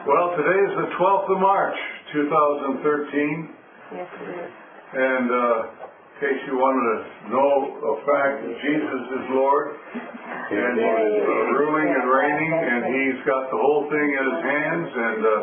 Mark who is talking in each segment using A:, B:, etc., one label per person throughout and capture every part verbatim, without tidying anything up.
A: Well, today is the twelfth of March, two thousand thirteen.
B: Yes, it is.
A: And uh, in case you wanted to know a fact, Jesus is Lord, and He's uh, ruling and reigning, and He's got the whole thing in His hands. And uh,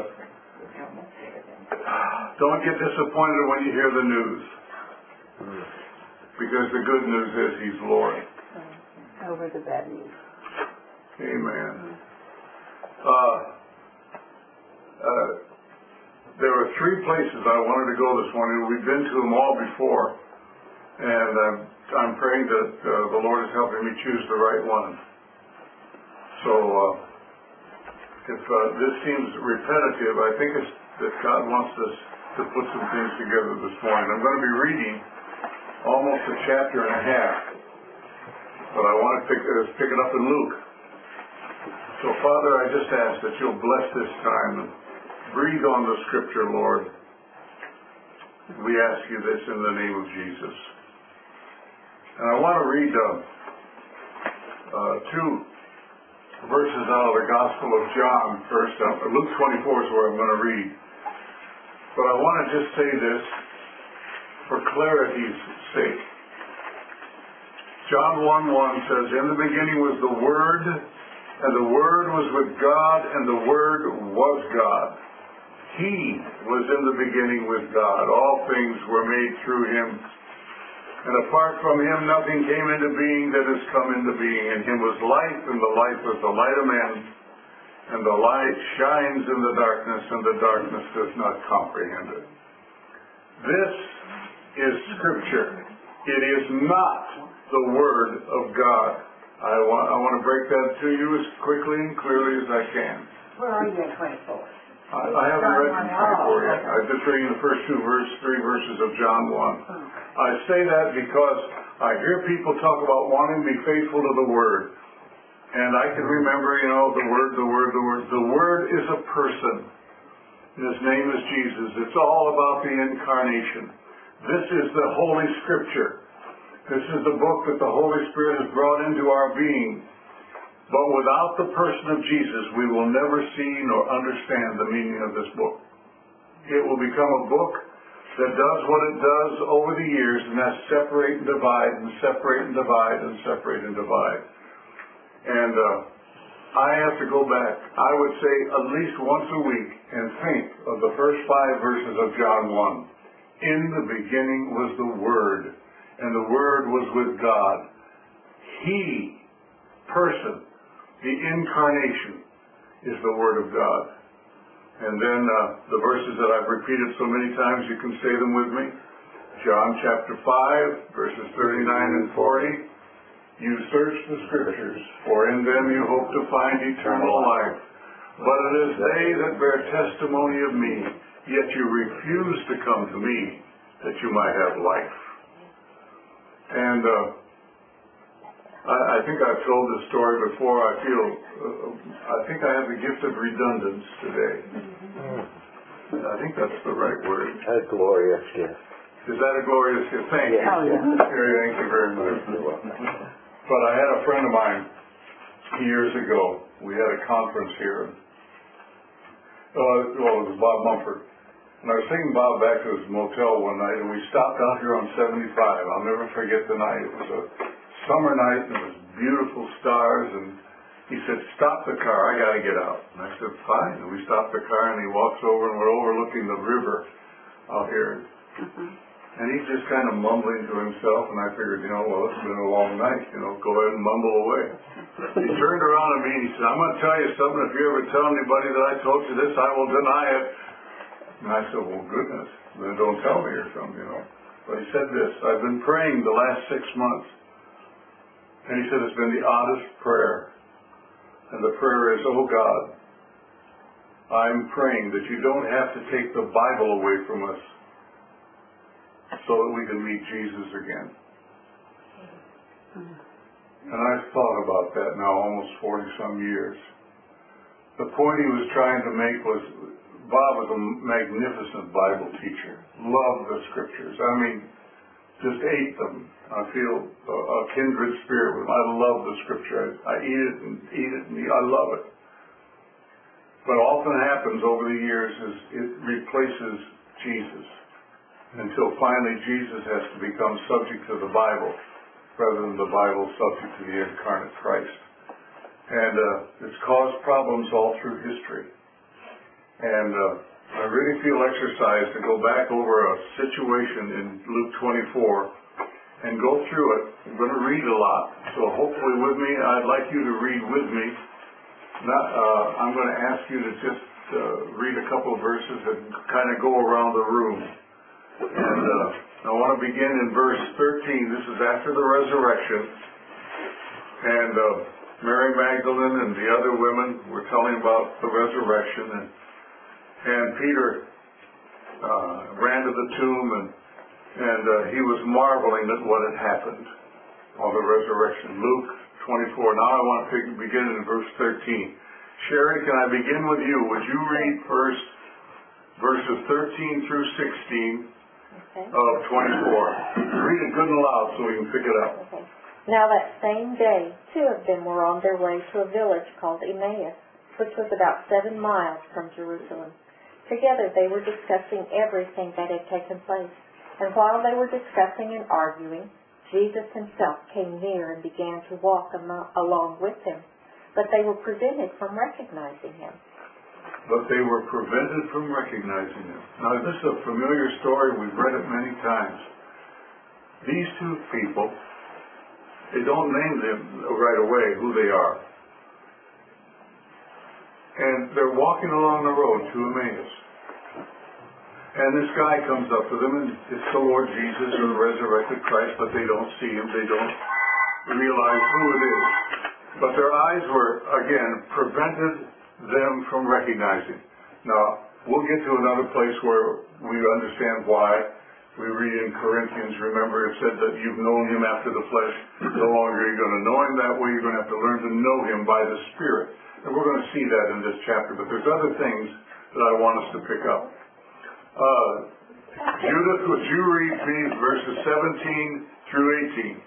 A: don't get disappointed when you hear the news, because the good news is He's Lord.
B: Over the bad news.
A: Amen. Uh, uh, there were three places I wanted to go this morning. We've been to them all before, and I'm, I'm praying that uh, the Lord is helping me choose the right one. So uh, if uh, this seems repetitive, I think it's that God wants us to put some things together this morning. I'm going to be reading almost a chapter and a half, but I want to pick, uh, pick it up in Luke. So, Father, I just ask that you'll bless this time and breathe on the Scripture, Lord. We ask you this in the name of Jesus. And I want to read uh, uh, two verses out of the Gospel of John first. Uh, Luke twenty-four is where I'm going to read. But I want to just say this for clarity's sake. John one one says, "In the beginning was the Word, and the Word was with God, and the Word was God. He was in the beginning with God. All things were made through Him. And apart from Him, nothing came into being that has come into being. In Him was life, and the life was the light of men. And the light shines in the darkness, and the darkness does not comprehend it." This is Scripture. It is not the Word of God. I want, I want to break that to you as quickly and clearly as I can.
B: Where are you in twenty-four?
A: I, I haven't read twenty-four yet. I'm just reading the first two verse, three verses of John one. I say that because I hear people talk about wanting to be faithful to the Word. And I can remember, you know, the Word, the Word, the Word. The Word is a person. His name is Jesus. It's all about the incarnation. This is the Holy Scripture. This is the book that the Holy Spirit has brought into our being. But without the person of Jesus, we will never see nor understand the meaning of this book. It will become a book that does what it does over the years, and that's separate and divide, and separate and divide, and separate and divide. And uh, I have to go back, I would say, at least once a week and think of the first five verses of John one. In the beginning was the Word, and the Word was with God. He, person, the incarnation, is the Word of God. And then uh, the verses that I've repeated so many times, you can say them with me. John chapter five, verses thirty-nine and forty. "You search the Scriptures, for in them you hope to find eternal life. But it is they that bear testimony of me, yet you refuse to come to me, that you might have life." And uh, I, I think I've told this story before. I feel, uh, I think I have the gift of redundance today. I think that's the right word.
C: A glorious gift.
A: Is that a glorious gift? Thank you.
B: Oh, yeah.
A: Thank you very much. But I had a friend of mine years ago. We had a conference here. Uh, well, it was Bob Mumford. And I was taking Bob back to his motel one night, and we stopped out here on seventy-five. I'll never forget the night. It was a summer night, and it was beautiful stars, and he said, "Stop the car, I got to get out." And I said, "Fine." And we stopped the car, and he walks over, and we're overlooking the river out here.
B: Mm-hmm.
A: And he's just kind of mumbling to himself, and I figured, you know, well, it's been a long night, you know, go ahead and mumble away. He turned around at me, and he said, "I'm going to tell you something. If you ever tell anybody that I told you this, I will deny it." And I said, "Well, goodness, then don't tell me or something, you know." But he said this, "I've been praying the last six months. And he said, it's been the oddest prayer. And the prayer is, oh God, I'm praying that you don't have to take the Bible away from us so that we can meet Jesus again." And I've thought about that now almost forty some years. The point he was trying to make was, Bob was a magnificent Bible teacher. Loved the Scriptures. I mean, just ate them. I feel a, a kindred spirit with them. I love the Scripture. I, I eat it and eat it and eat, I love it. what often happens over the years is it replaces Jesus, until finally Jesus has to become subject to the Bible rather than the Bible subject to the incarnate Christ. And uh, it's caused problems all through history. And uh, I really feel exercised to go back over a situation in Luke twenty-four and go through it. I'm going to read a lot, so hopefully with me, I'd like you to read with me. Not, uh, I'm going to ask you to just uh, read a couple of verses and kind of go around the room. And uh, I want to begin in verse thirteen. This is after the resurrection. And uh, Mary Magdalene and the other women were telling about the resurrection. And, and Peter uh, ran to the tomb, and, and uh, he was marveling at what had happened on the resurrection. Luke twenty-four. Now I want to begin in verse thirteen. Sherry, can I begin with you? Would you read first verses thirteen through sixteen
C: okay.
A: of twenty-four? Read it good and loud so we can pick it up.
C: Okay. Now that same day, two of them were on their way to a village called Emmaus, which was about seven miles from Jerusalem. Together they were discussing everything that had taken place. And while they were discussing and arguing, Jesus himself came near and began to walk am- along with them. But they were prevented from recognizing him.
A: But they were prevented from recognizing him. Now this is a familiar story. We've read it many times. These two people, they don't name them right away who they are. And they're walking along the road to Emmaus. And this guy comes up to them, and it's the Lord Jesus or the resurrected Christ, but they don't see him. They don't realize who it is. But their eyes were, again, prevented them from recognizing. Now, we'll get to another place where we understand why. We read in Corinthians, remember, it said that you've known him after the flesh. No longer are you going to know him that way. You're going to have to learn to know him by the Spirit. And we're going to see that in this chapter. But there's other things that I want us to pick up. Uh, Judith, would you read, please, verses seventeen through eighteen?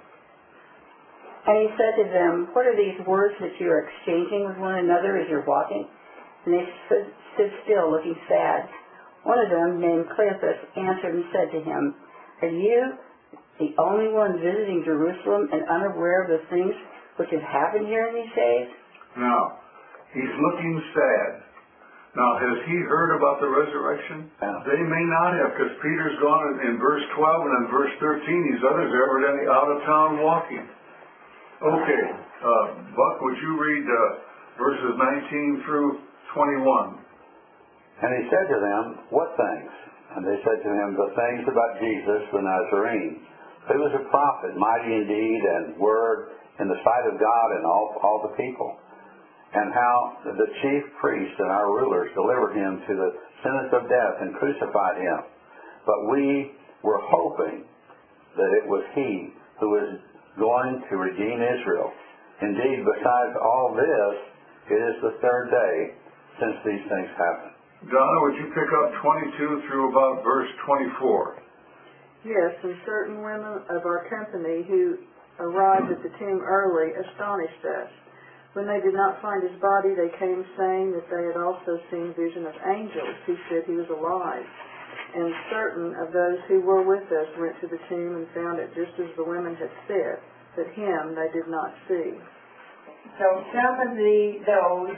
B: And he said to them, what are these words that you are exchanging with one another as you're walking? And they stood, stood still, looking sad. One of them, named Cleopas, answered and said to him, are you the only one visiting Jerusalem and unaware of the things which have happened here in these days?
A: Now, he's looking sad. Now, has he heard about the resurrection?
D: Yeah.
A: They may not have, because Peter's gone in, in verse twelve and in verse thirteen. These others are evidently out of town walking. Okay, uh, Buck, would you read uh, verses nineteen through twenty-one?
D: And he said to them, what things? And they said to him, the things about Jesus the Nazarene, who was a prophet, mighty in deed and word in the sight of God and all, all the people. And how the chief priests and our rulers delivered him to the sentence of death and crucified him. But we were hoping that it was he who was going to redeem Israel. Indeed, besides all this, it is the third day since these things happened.
A: Donna, would you pick up twenty-two through about verse twenty-four?
E: Yes, and certain women of our company who arrived at the tomb early astonished us. When they did not find his body, they came saying that they had also seen vision of angels who said he was alive. And certain of those who were with us went to the tomb and found it just as the women had said, that him they did not see.
F: So some of the those,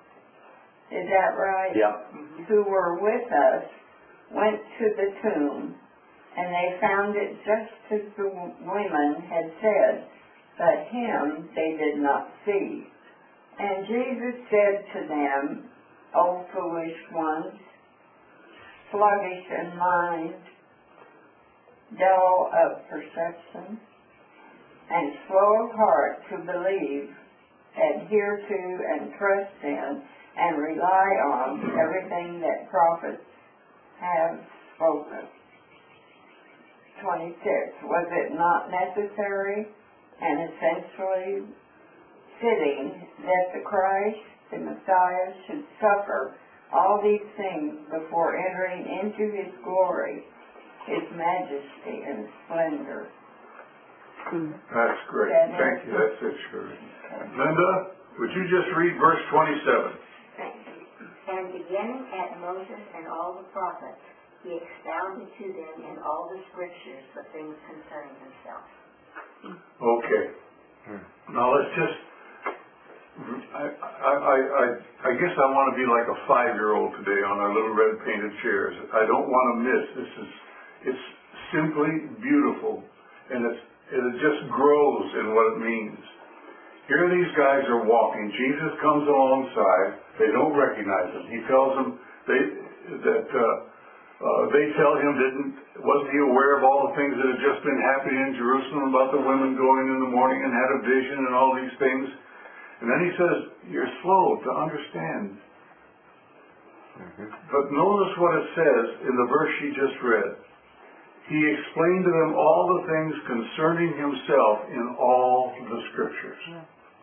F: is that right?
D: Yeah.
F: Who were with us went to the tomb, and they found it just as the women had said, but him they did not see. And Jesus said to them, O foolish ones, sluggish in mind, dull of perception, and slow of heart to believe, adhere to and trust in and rely on everything that prophets have spoken. twenty-six. Was it not necessary and essentially fitting that the Christ, the Messiah, should suffer all these things before entering into his glory, his majesty and splendor?
A: That's great.
F: That
A: Thank you. That's it, Shirley. Linda, would you just read verse twenty-seven?
G: And beginning at Moses and all the prophets, he expounded to them in all the scriptures the things concerning himself.
A: Okay. Now let's just, I, I, I, I, I guess I want to be like a five-year-old today on our little red painted chairs. I don't want to miss. This is, it's simply beautiful, and it's, it just grows in what it means. Here these guys are walking. Jesus comes alongside. They don't recognize him. He tells them they, that uh, uh, they tell him didn't wasn't he aware of all the things that had just been happening in Jerusalem about the women going in the morning and had a vision and all these things. And then he says, "You're slow to understand." Mm-hmm. But notice what it says in the verse she just read. He explained to them all the things concerning himself in all the scriptures. Yeah.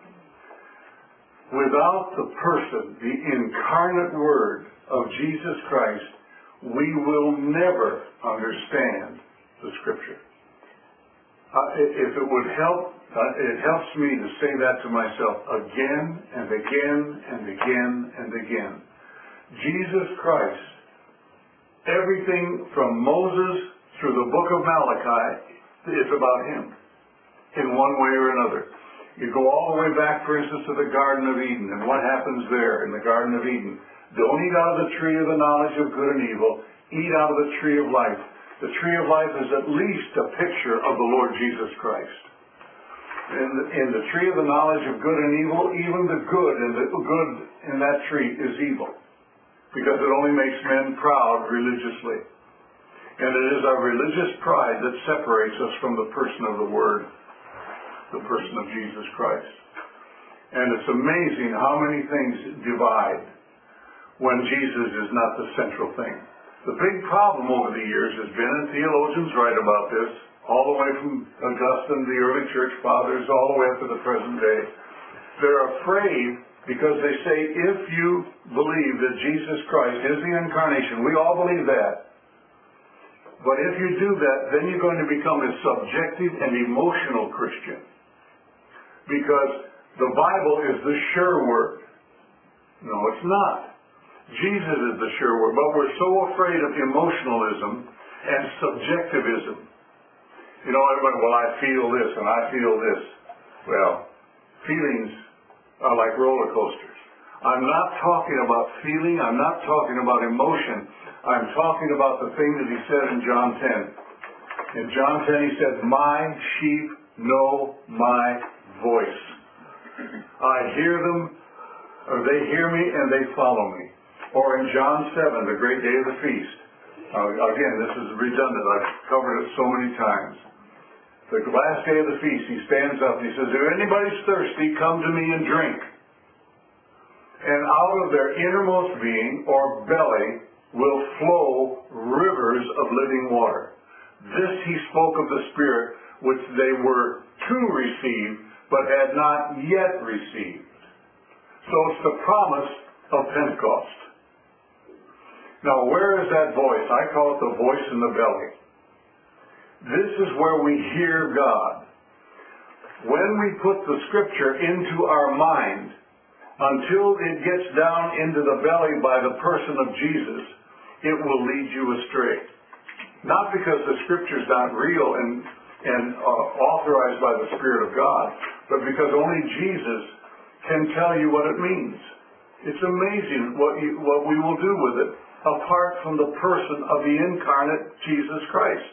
A: Without the person, the incarnate Word of Jesus Christ, we will never understand the Scripture. Uh, if it would help, uh, it helps me to say that to myself again and again and again and again. Jesus Christ, everything from Moses through the book of Malachi is about him in one way or another. You go all the way back, for instance, to the Garden of Eden, and what happens there in the Garden of Eden? Don't eat out of the tree of the knowledge of good and evil. Eat out of the tree of life. The tree of life is at least a picture of the Lord Jesus Christ. In the, in the tree of the knowledge of good and evil, even the good and the good in that tree is evil, because it only makes men proud religiously. And it is our religious pride that separates us from the person of the Word, the person of Jesus Christ. And it's amazing how many things divide when Jesus is not the central thing. The big problem over the years has been, and theologians write about this, all the way from Augustine, the early church fathers, all the way up to the present day. They're afraid because they say, if you believe that Jesus Christ is the incarnation, we all believe that. But if you do that, then you're going to become a subjective and emotional Christian. Because the Bible is the sure word. No, it's not. Jesus is the sure word. But we're so afraid of emotionalism and subjectivism. You know, everybody, well, I feel this and I feel this. Well, feelings are like roller coasters. I'm not talking about feeling. I'm not talking about emotion. I'm talking about the thing that he said in John ten. In John ten he said, "My sheep know my voice. I hear them, or they hear me, and they follow me." Or in John seven, the great day of the feast. Uh, again, this is redundant. I've covered it so many times. The last day of the feast, he stands up and he says, "If anybody's thirsty, come to me and drink. And out of their innermost being, or belly, will flow rivers of living water." This he spoke of the Spirit, which they were to receive, but had not yet received. So it's the promise of Pentecost. Now, where is that voice? I call it the voice in the belly. This is where we hear God. When we put the Scripture into our mind, until it gets down into the belly by the person of Jesus, it will lead you astray. Not because the Scripture's not real and, and uh, authorized by the Spirit of God, but because only Jesus can tell you what it means. It's amazing what, you, what we will do with it, apart from the person of the incarnate Jesus Christ.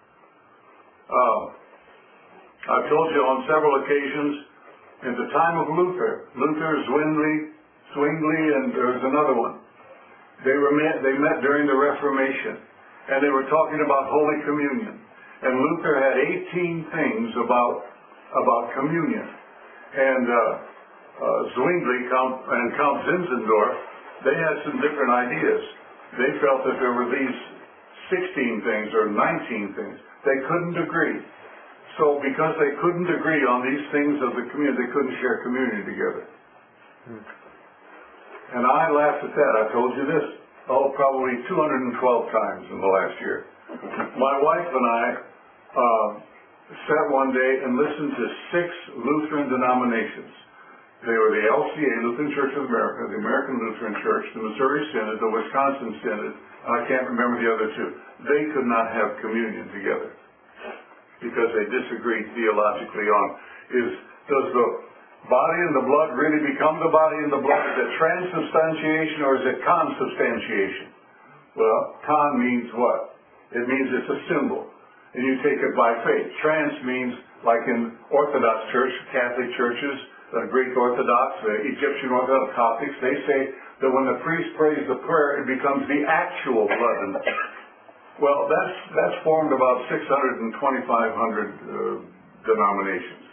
A: Uh, I've told you on several occasions, in the time of Luther, Luther, Zwingli, Zwingli, and there's another one. They were met, they met during the Reformation, and they were talking about Holy Communion. And Luther had eighteen things about about communion. And uh, uh, Zwingli Count, and Count Zinzendorf, they had some different ideas. They felt that there were these sixteen things or nineteen things. They couldn't agree. So because they couldn't agree on these things of the community, they couldn't share communion together. Hmm. And I laughed at that. I told you this, oh, probably two hundred twelve times in the last year. My wife and I uh, sat one day and listened to six Lutheran denominations. They were the L C A, Lutheran Church of America, the American Lutheran Church, the Missouri Synod, the Wisconsin Synod, and I can't remember the other two. They could not have communion together because they disagreed theologically on, is, does the body and the blood really become the body and the blood? Is it transubstantiation or is it consubstantiation? Well, con means what? It means it's a symbol, and you take it by faith. Trans means, like in Orthodox Church, Catholic churches, the Greek Orthodox, the Egyptian Orthodox, Coptics, they say that when the priest prays the prayer, it becomes the actual blood. And, well, that's that's formed about six hundred and twenty-five hundred uh, denominations.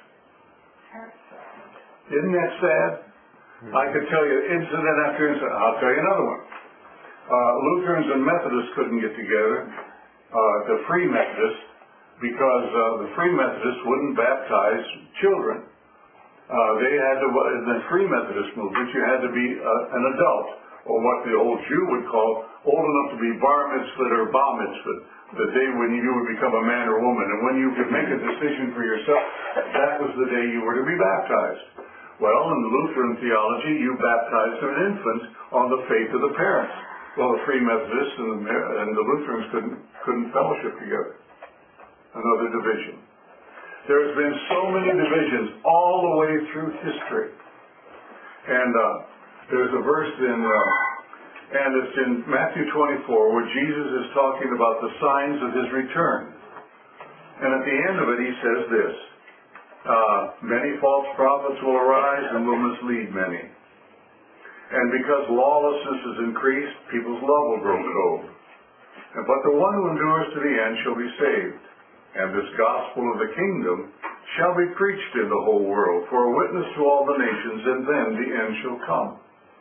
A: Isn't that sad? I could tell you incident after incident. I'll tell you another one. Uh, Lutherans and Methodists couldn't get together, uh, the Free Methodists, because uh, the Free Methodists wouldn't baptize children. Uh, they had to, in the Free Methodist movement, you had to be uh, an adult, or what the old Jew would call old enough to be bar mitzvah or bar mitzvah, the day when you would become a man or woman. And when you could make a decision for yourself, that was the day you were to be baptized. Well, in Lutheran theology, you baptized an infant on the faith of the parents. Well, the Free Methodists and the, and the Lutherans couldn't, couldn't fellowship together. Another division. There's been so many divisions all the way through history. And uh, there's a verse in, uh, and it's in Matthew twenty-four, where Jesus is talking about the signs of his return. And at the end of it, he says this, uh, many false prophets will arise and will mislead many. And because lawlessness is increased, people's love will grow cold. And, but the one who endures to the end shall be saved. And this gospel of the kingdom shall be preached in the whole world for a witness to all the nations, and then the end shall come.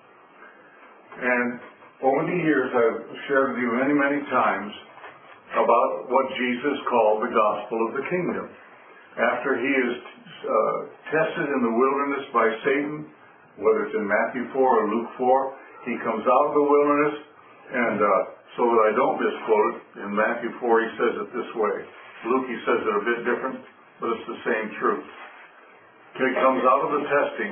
A: And over the years, I've shared with you many, many times about what Jesus called the gospel of the kingdom. After he is uh, tested in the wilderness by Satan, whether it's in Matthew four or Luke four, he comes out of the wilderness, and uh, so that I don't misquote it, in Matthew four he says it this way. Luke, he says it a bit different, but it's the same truth. He comes out of the testing,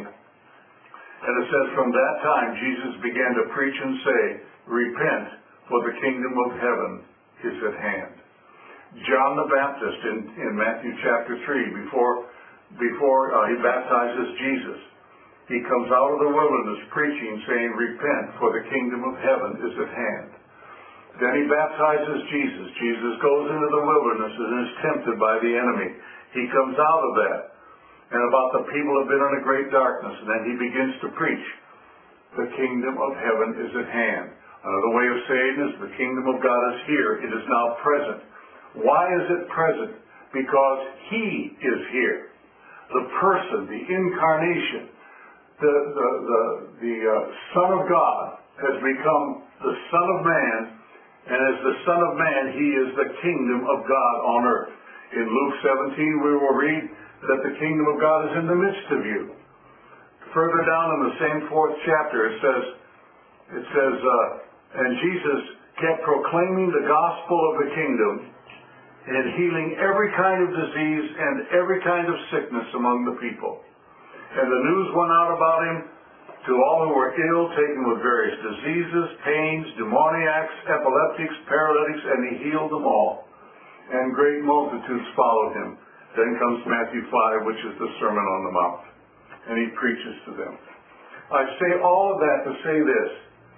A: and it says, from that time Jesus began to preach and say, repent, for the kingdom of heaven is at hand. John the Baptist in, in Matthew chapter three, before, before uh, he baptizes Jesus, he comes out of the wilderness preaching, saying, repent, for the kingdom of heaven is at hand. Then he baptizes Jesus. Jesus goes into the wilderness and is tempted by the enemy. He comes out of that. And about the people have been in a great darkness. And then he begins to preach. The kingdom of heaven is at hand. Another way of saying is the kingdom of God is here. It is now present. Why is it present? Because he is here. The person, the incarnation, the, the, the, the uh, Son of God has become the Son of Man. And as the Son of Man, he is the kingdom of God on earth. In Luke seventeen, we will read that the kingdom of God is in the midst of you. Further down in the same fourth chapter, it says, it says, uh, and Jesus kept proclaiming the gospel of the kingdom and healing every kind of disease and every kind of sickness among the people. And the news went out about him to all who were ill, taken with various diseases, pains, demoniacs, epileptics, paralytics, and he healed them all. And great multitudes followed him. Then comes Matthew five, which is the Sermon on the Mount. And he preaches to them. I say all of that to say this.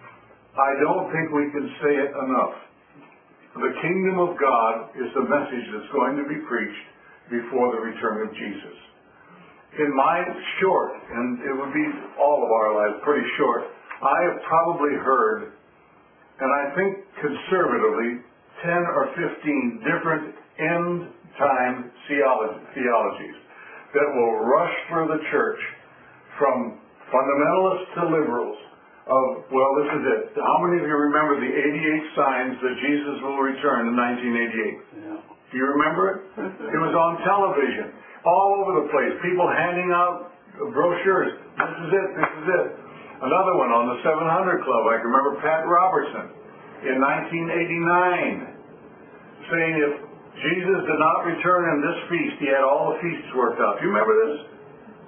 A: I don't think we can say it enough. The kingdom of God is the message that's going to be preached before the return of Jesus. In my short, and it would be all of our lives pretty short, I have probably heard, and I think conservatively, ten or fifteen different end-time theologies that will rush through the church from fundamentalists to liberals of, well, this is it. How many of you remember the eighty-eight signs that Jesus will return in nineteen eighty-eight? Yeah. Do you remember it? It was on television. All over the place, people handing out brochures. This is it, this is it. Another one on the seven hundred Club. I can remember Pat Robertson in nineteen eighty-nine saying if Jesus did not return in this feast, he had all the feasts worked out. Do you remember this?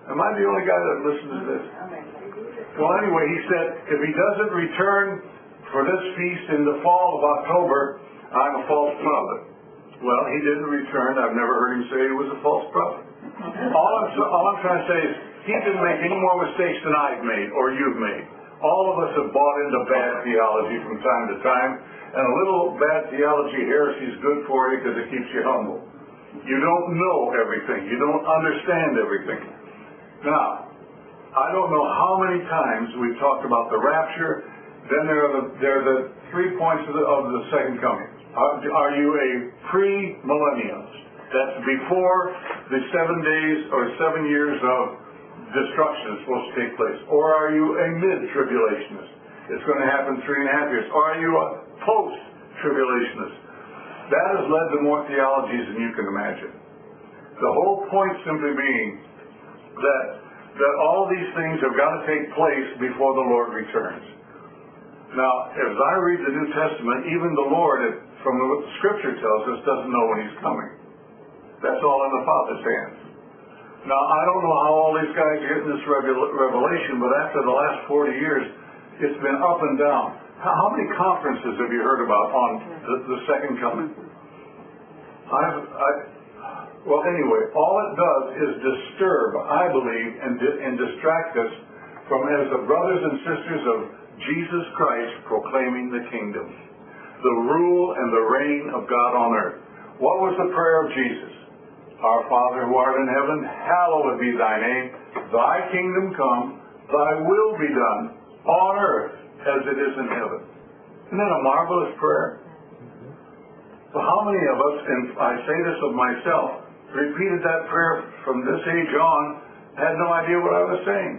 A: Am I the only guy that listens to this? Well, anyway, he said, if he doesn't return for this feast in the fall of October, I'm a false prophet. Well, he didn't return. I've never heard him say he was a false prophet. All I'm, all I'm trying to say is, he didn't make any more mistakes than I've made or you've made. All of us have bought into bad theology from time to time, and a little bad theology heresy is good for you because it keeps you humble. You don't know everything. You don't understand everything. Now, I don't know how many times we've talked about the rapture. Then there are the, there are the three points of the, of the second coming. Are, are you a pre-millennialist? That's before the seven days or seven years of destruction is supposed to take place. Or are you a mid-tribulationist? It's going to happen three and a half years. Or are you a post-tribulationist? That has led to more theologies than you can imagine. The whole point simply being that that all these things have got to take place before the Lord returns. Now, as I read the New Testament, even the Lord, from what the Scripture tells us, doesn't know when He's coming. That's all in the Father's hands. Now, I don't know how all these guys are getting this revelation, but after the last forty years, it's been up and down. How, how many conferences have you heard about on the, the second coming? I've, I, well, anyway, all it does is disturb, I believe, and, and distract us from, as the brothers and sisters of Jesus Christ, proclaiming the kingdom, the rule and the reign of God on earth. What was the prayer of Jesus? Our Father who art in heaven, hallowed be thy name. Thy kingdom come, thy will be done on earth as it is in heaven. Isn't that a marvelous prayer? So how many of us, and I say this of myself, repeated that prayer from this age on, had no idea what I was saying?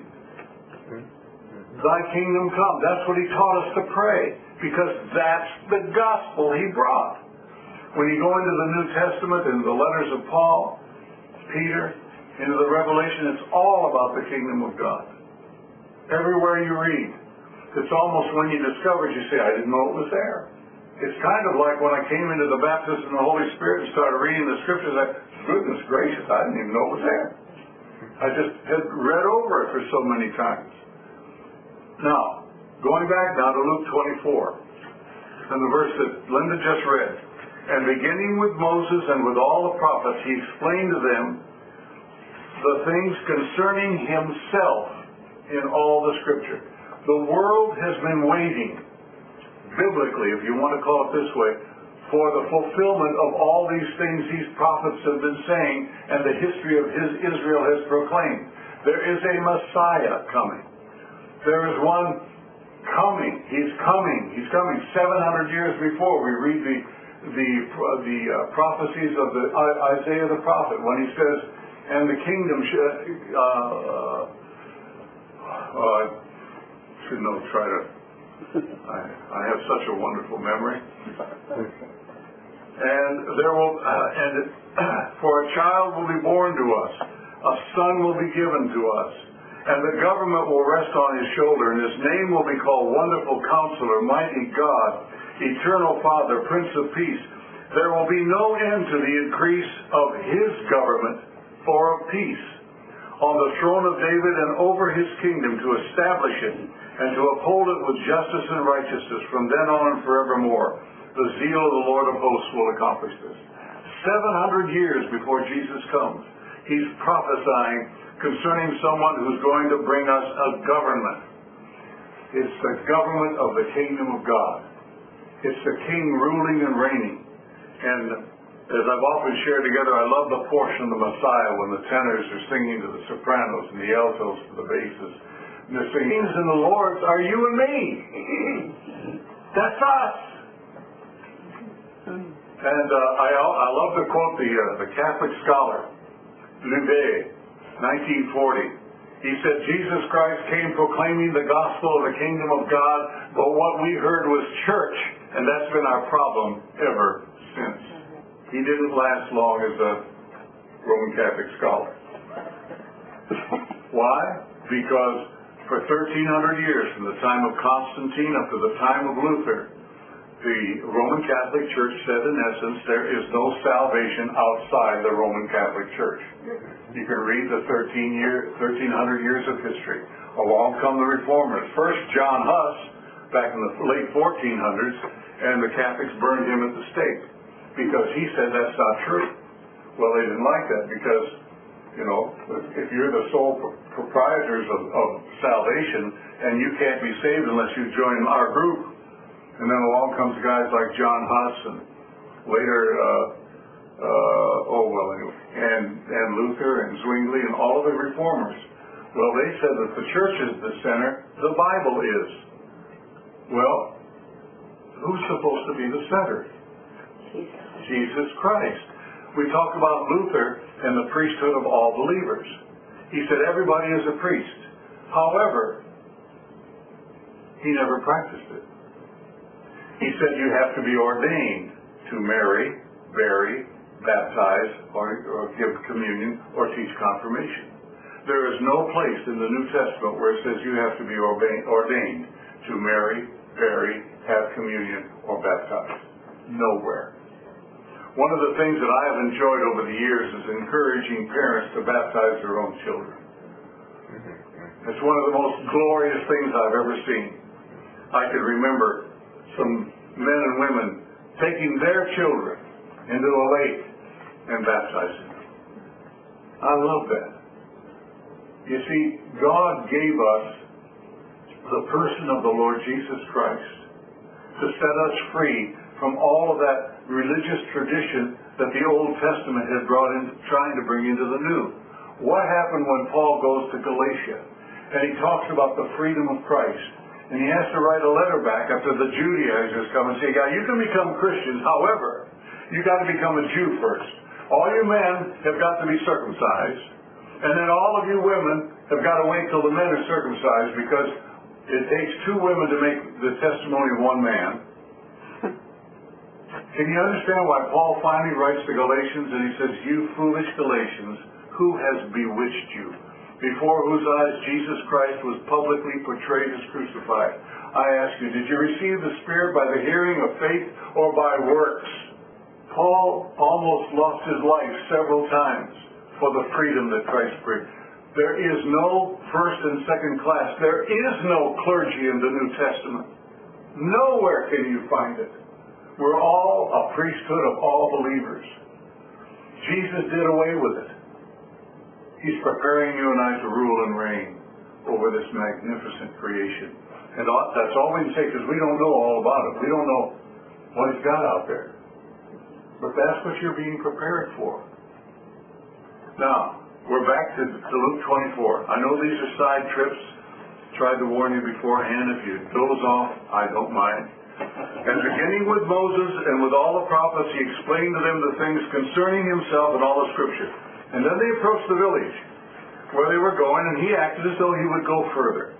A: Thy kingdom come. That's what He taught us to pray, because that's the gospel He brought. When you go into the New Testament and the letters of Paul, Peter, into the Revelation, it's all about the kingdom of God. Everywhere you read, it's almost when you discover it, you say, I didn't know it was there. It's kind of like when I came into the baptism of the Holy Spirit and started reading the Scriptures, I, goodness gracious, I didn't even know it was there. I just had read over it for so many times. Now, going back now to Luke twenty-four, and the verse that Linda just read, and beginning with Moses and with all the prophets, he explained to them the things concerning himself in all the Scripture. The world has been waiting, biblically, if you want to call it this way, for the fulfillment of all these things these prophets have been saying and the history of his Israel has proclaimed. There is a Messiah coming. There is one coming. He's coming. He's coming seven hundred years before we read the the uh, the uh, prophecies of the uh, Isaiah the prophet when he says, and the kingdom should uh, uh, uh, should know try to I, I have such a wonderful memory. And there will uh, and it, for a child will be born to us, a son will be given to us, and the government will rest on his shoulder, and his name will be called Wonderful Counselor, Mighty God, Eternal Father, Prince of Peace. There will be no end to the increase of his government or of peace on the throne of David and over his kingdom, to establish it and to uphold it with justice and righteousness from then on and forevermore. The zeal of the Lord of hosts will accomplish this. Seven hundred years before Jesus comes, he's prophesying concerning someone who's going to bring us a government. It's the government of the kingdom of God. It's the king ruling and reigning. And as I've often shared together, I love the portion of the Messiah when the tenors are singing to the sopranos and the altos to the basses. And they're singing, kings and the lords are you and me. That's us. And uh, I, I love to quote the, uh, the Catholic scholar, Louvet, nineteen forty. He said, Jesus Christ came proclaiming the gospel of the kingdom of God, but what we heard was church, and that's been our problem ever since. He didn't last long as a Roman Catholic scholar. Why? Because for thirteen hundred years, from the time of Constantine up to the time of Luther, The Roman Catholic Church said, in essence, there is no salvation outside the Roman Catholic Church. You can read the thirteen year, thirteen hundred years of history. Along come the Reformers. First, John Huss, back in the late fourteen hundreds, and the Catholics burned him at the stake because he said that's not true. Well, they didn't like that because, you know, if you're the sole proprietors of, of salvation and you can't be saved unless you join our group. And then along comes guys like John Huss and later, uh, uh, oh well anyway, and, and Luther and Zwingli and all of the reformers. Well, they said that the church is the center, the Bible is. Well, who's supposed to be the center?
B: Jesus.
A: Jesus Christ. We talked about Luther and the priesthood of all believers. He said everybody is a priest. However, he never practiced it. He said you have to be ordained to marry, bury, baptize, or, or give communion, or teach confirmation. There is no place in the New Testament where it says you have to be ordained to marry, bury, have communion, or baptize. Nowhere. One of the things that I have enjoyed over the years is encouraging parents to baptize their own children. It's one of the most glorious things I've ever seen. I could remember some men and women taking their children into a lake and baptizing them. I love that. You see, God gave us the person of the Lord Jesus Christ to set us free from all of that religious tradition that the Old Testament had brought in, trying to bring into the New. What happened when Paul goes to Galatia and he talks about the freedom of Christ? And he has to write a letter back after the Judaizers come and say, yeah, you can become Christians, however, you got to become a Jew first. All you men have got to be circumcised, and then all of you women have got to wait till the men are circumcised because it takes two women to make the testimony of one man. Can you understand why Paul finally writes to Galatians and he says, you foolish Galatians, who has bewitched you? Before whose eyes Jesus Christ was publicly portrayed as crucified. I ask you, did you receive the Spirit by the hearing of faith or by works? Paul almost lost his life several times for the freedom that Christ brings. There is no first and second class. There is no clergy in the New Testament. Nowhere can you find it. We're all a priesthood of all believers. Jesus did away with it. He's preparing you and I to rule and reign over this magnificent creation. And that's all we can say because we don't know all about it. We don't know what He's got out there. But that's what you're being prepared for. Now, we're back to, to Luke twenty-four. I know these are side trips. Tried to warn you beforehand. If you doze off, I don't mind. And beginning with Moses and with all the prophets, He explained to them the things concerning Himself and all the Scripture. And then they approached the village where they were going, and he acted as though he would go further.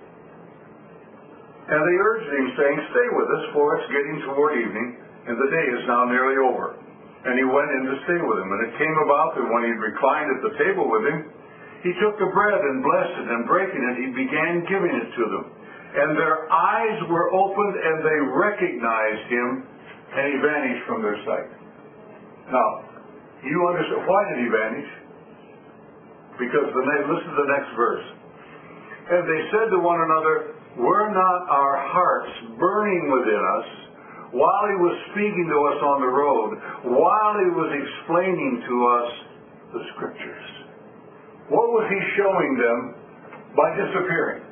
A: And they urged him, saying, stay with us, for it's getting toward evening, and the day is now nearly over. And he went in to stay with them. And it came about that when he reclined at the table with him, he took the bread and blessed it, and breaking it, he began giving it to them. And their eyes were opened, and they recognized him, and he vanished from their sight. Now, you understand, why did he vanish? Because the next, listen to the next verse. And they said to one another, were not our hearts burning within us while he was speaking to us on the road, while he was explaining to us the Scriptures? What was he showing them by disappearing?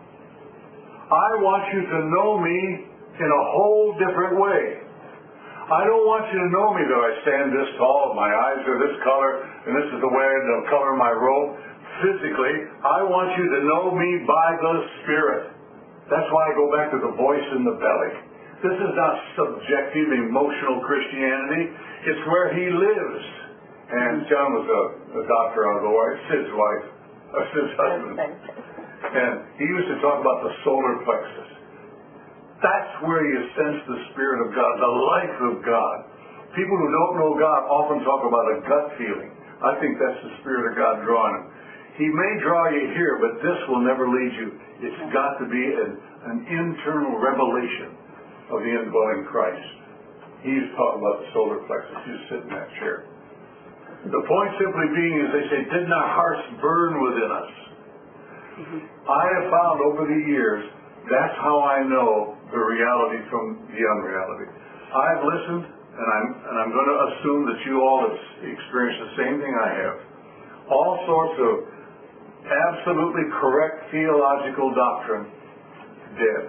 A: I want you to know me in a whole different way. I don't want you to know me that I stand this tall, my eyes are this color, and this is the way the color of my robe. Physically, I want you to know me by the Spirit. That's why I go back to the voice in the belly. This is not subjective, emotional Christianity. It's where He lives. And John was a, a doctor out of the way, Sid's wife, uh, Sid's husband. And he used to talk about the solar plexus. That's where you sense the Spirit of God, the life of God. People who don't know God often talk about a gut feeling. I think that's the Spirit of God drawing them. He may draw you here, but this will never lead you. It's got to be an, an internal revelation. of the indwelling Christ. He's talking about the solar plexus. You sit in that chair. The point simply being is they say, didn't our hearts burn within us? Mm-hmm. I have found over the years, that's how I know the reality from the unreality. I've listened, and I'm, and I'm going to assume that you all have experienced the same thing I have. All sorts of absolutely correct theological doctrine, dead.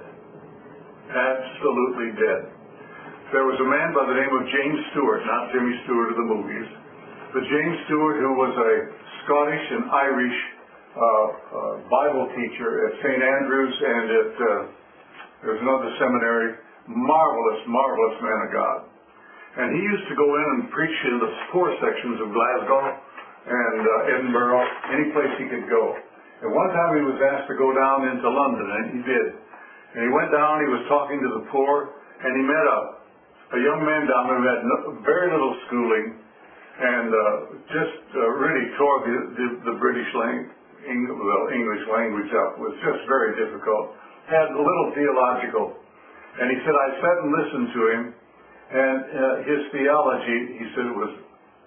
A: Absolutely dead. There was a man by the name of James Stewart, not Jimmy Stewart of the movies, but James Stewart, who was a Scottish and Irish uh, uh, Bible teacher at Saint Andrews and at, uh, there's another seminary, marvelous, marvelous man of God. And he used to go in and preach in the poor sections of Glasgow and uh, Edinburgh, any place he could go. And one time he was asked to go down into London, and he did. And he went down, he was talking to the poor, and he met a, a young man down there who had no, very little schooling, and uh, just uh, really tore the, the, the British lang- Eng- well, English language up. It was just very difficult. Had a little theological. And he said, I sat and listened to him, and uh, his theology, he said, it was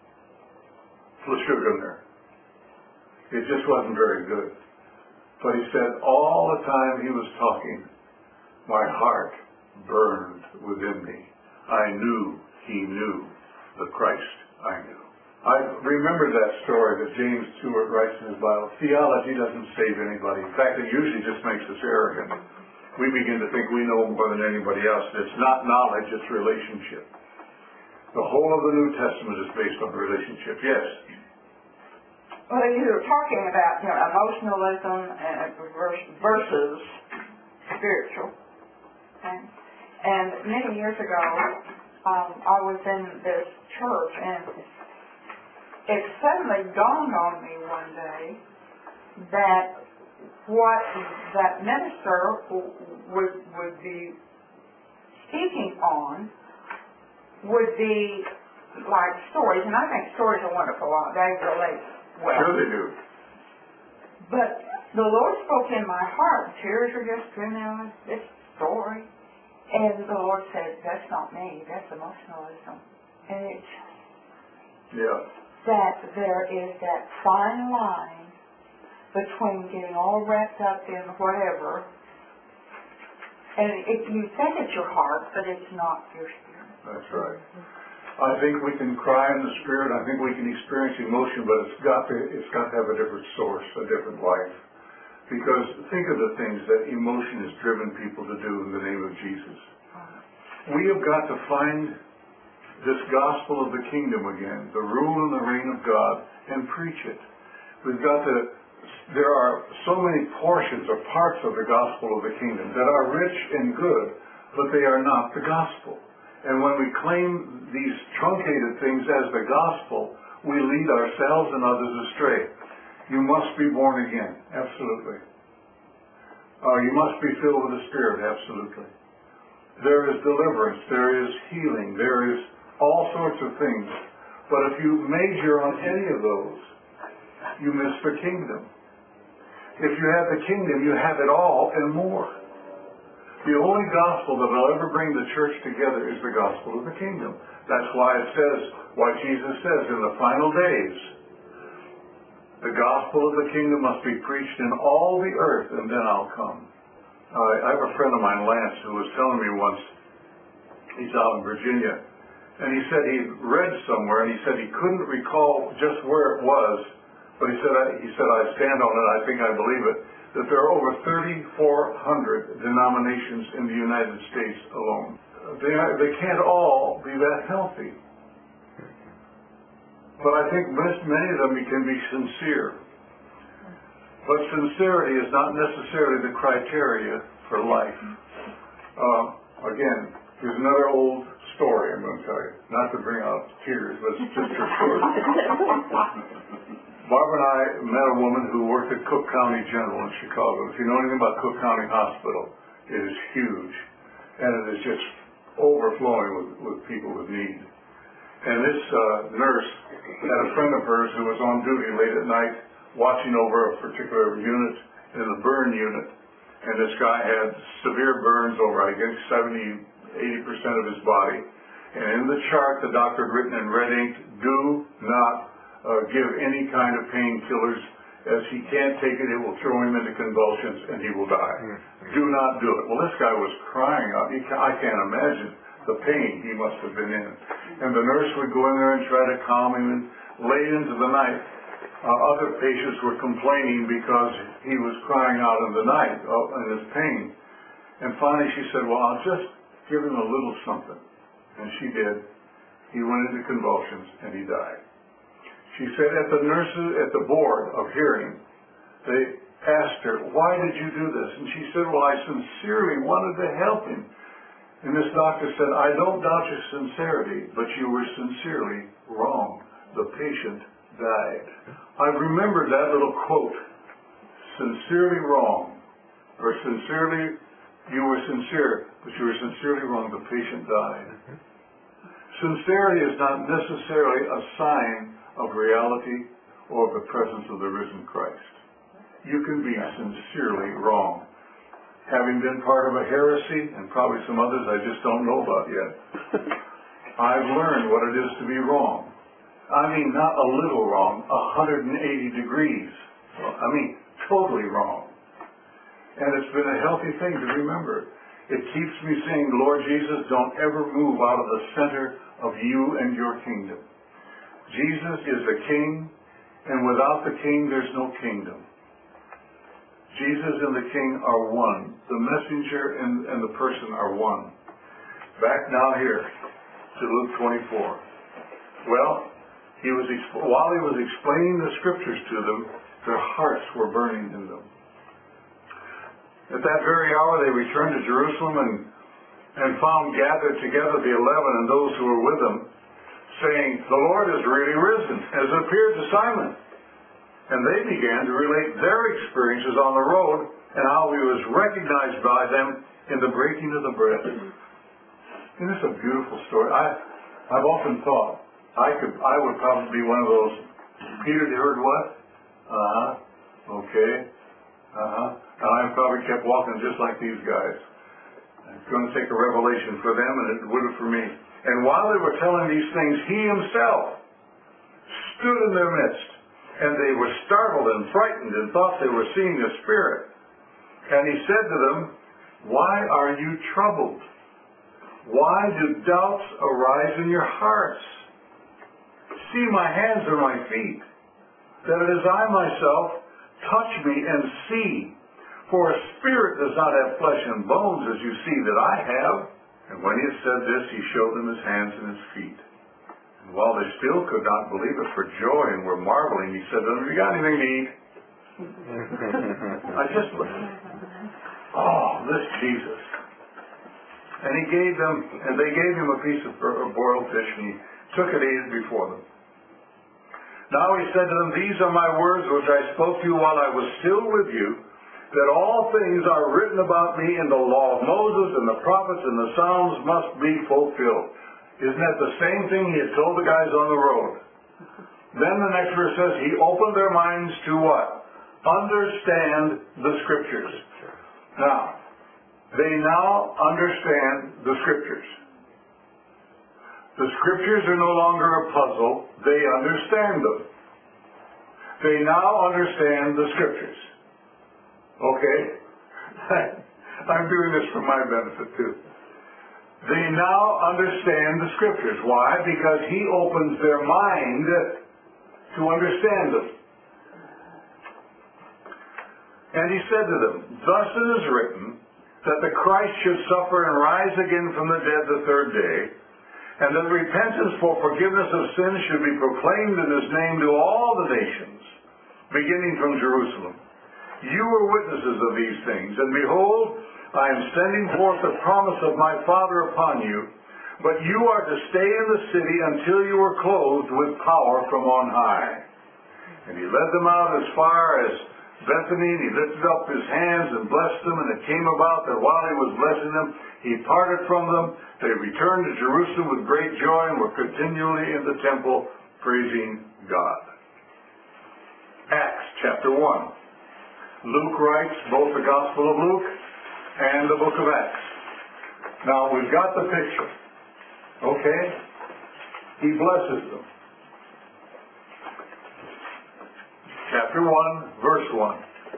A: Flashugger. It just wasn't very good. But he said, all the time he was talking, my heart burned within me. I knew he knew the Christ I knew. I remember that story that James Stewart writes in his Bible. Theology doesn't save anybody. In fact, it usually just makes us arrogant. We begin to think we know more than anybody else. It's not knowledge, it's relationship. The whole of the New Testament is based on relationship. Yes?
H: Well, you were talking about, you know, emotionalism and versus spiritual. Okay? And many years ago, um, I was in this church, and it suddenly dawned on me one day that what that minister would would be speaking on would be like stories, and I think stories are wonderful. They relate well.
A: Sure they do.
H: But the Lord spoke in my heart. Tears are just streaming out of this story. And the Lord said, that's not me, that's emotionalism. And it's
A: yeah.
H: that there is that fine line between getting all wrapped up in whatever, and if you think it's your heart, but it's not your spirit.
A: That's right. I think we can cry in the spirit, I think we can experience emotion, but it's got to, it's got to have a different source, a different life. Because think of the things that emotion has driven people to do in the name of Jesus. We have got to find this gospel of the kingdom again, the rule and the reign of God, and preach it. We've got to, there are so many portions or parts of the gospel of the kingdom that are rich and good, but they are not the gospel. And when we claim these truncated things as the gospel, we lead ourselves and others astray. You must be born again, absolutely. Uh, you must be filled with the Spirit, absolutely. There is deliverance, there is healing, there is all sorts of things. But if you major on any of those, you miss the kingdom. If you have the kingdom, you have it all and more. The only gospel that will ever bring the church together is the gospel of the kingdom. That's why it says, why Jesus says in the final days, the gospel of the kingdom must be preached in all the earth, and then I'll come. Uh, I have a friend of mine, Lance, who was telling me once, he's out in Virginia, and he said he read somewhere, and he said he couldn't recall just where it was, but he said, I, he said, I stand on it, I think I believe it, that there are over thirty-four hundred denominations in the United States alone. They, are, they can't all be that healthy. But I think many of them can be sincere. But sincerity is not necessarily the criteria for life. Uh, again, there's another old story I'm going to tell you. Not to bring out tears, but it's just a story. Barbara and I met a woman who worked at Cook County General in Chicago. If you know anything about Cook County Hospital, it is huge. And it is just overflowing with, with people with need. And this uh, nurse had a friend of hers who was on duty late at night watching over a particular unit in the burn unit. And this guy had severe burns over, I guess, seventy, eighty percent of his body. And in the chart, the doctor had written in red ink, do not uh, give any kind of painkillers, as he can't take it, it will throw him into convulsions and he will die. Mm-hmm. Do not do it. Well, this guy was crying out. He ca- I can't imagine the pain he must have been in. And the nurse would go in there and try to calm him, and late into the night, uh, other patients were complaining because he was crying out in the night uh, in his pain. And finally she said, well, I'll just give him a little something. And she did. He went into convulsions and he died. She said at the nurses, at the board of hearing, they asked her, why did you do this? And she said, well, I sincerely wanted to help him. And this doctor said, I don't doubt your sincerity, but you were sincerely wrong. The patient died. I remembered that little quote, sincerely wrong, or sincerely, you were sincere, but you were sincerely wrong. The patient died. Sincerity is not necessarily a sign of reality or of the presence of the risen Christ. You can be sincerely wrong. Having been part of a heresy, and probably some others I just don't know about yet, I've learned what it is to be wrong. I mean, not a little wrong, one hundred eighty degrees. I mean, totally wrong. And it's been a healthy thing to remember. It keeps me saying, Lord Jesus, don't ever move out of the center of you and your kingdom. Jesus is the King, and without the King, there's no kingdom. Jesus and the King are one. The messenger and, and the person are one. Back now here to Luke twenty-four. Well, he was exp- while he was explaining the scriptures to them, their hearts were burning in them. At that very hour they returned to Jerusalem and, and found gathered together the eleven and those who were with them, saying, the Lord is really risen, as appeared to Simon. And they began to relate their experiences on the road and how he was recognized by them in the breaking of the bread. And this is a beautiful story. I, I've often thought I could, I would probably be one of those, Peter, you heard what? Uh-huh. Okay. Uh-huh. And I probably kept walking just like these guys. It's going to take a revelation for them, and it would have for me. And while they were telling these things, he himself stood in their midst, and they were startled and frightened and thought they were seeing a spirit. And he said to them, why are you troubled? Why do doubts arise in your hearts? See my hands and my feet, that it is I myself. Touch me and see. For a spirit does not have flesh and bones as you see that I have. And when he had said this, he showed them his hands and his feet. And while they still could not believe it for joy and were marveling, he said to them, have you got anything to eat? I just looked. Oh, this Jesus. And he gave them, and they gave him a piece of boiled fish, and he took it and ate it before them. Now he said to them, these are my words which I spoke to you while I was still with you, that all things are written about me in the law of Moses and the prophets and the Psalms must be fulfilled. Isn't that the same thing he had told the guys on the road? Then the next verse says, he opened their minds to what? Understand the Scriptures. Now, they now understand the Scriptures. The Scriptures are no longer a puzzle. They understand them. They now understand the Scriptures. Okay? I'm doing this for my benefit too. They now understand the Scriptures. Why? Because he opens their mind to understand them. And he said to them, thus it is written that the Christ should suffer and rise again from the dead the third day, and that repentance for forgiveness of sins should be proclaimed in his name to all the nations, beginning from Jerusalem. You are witnesses of these things, and behold, I am sending forth the promise of my Father upon you, but you are to stay in the city until you are clothed with power from on high. And he led them out as far as Bethany, and he lifted up his hands and blessed them, and it came about that while he was blessing them, he parted from them. They returned to Jerusalem with great joy and were continually in the temple praising God. Acts chapter one. Luke writes both the Gospel of Luke and the book of Acts. Now, we've got the picture. Okay? He blesses them. Chapter one, verse one.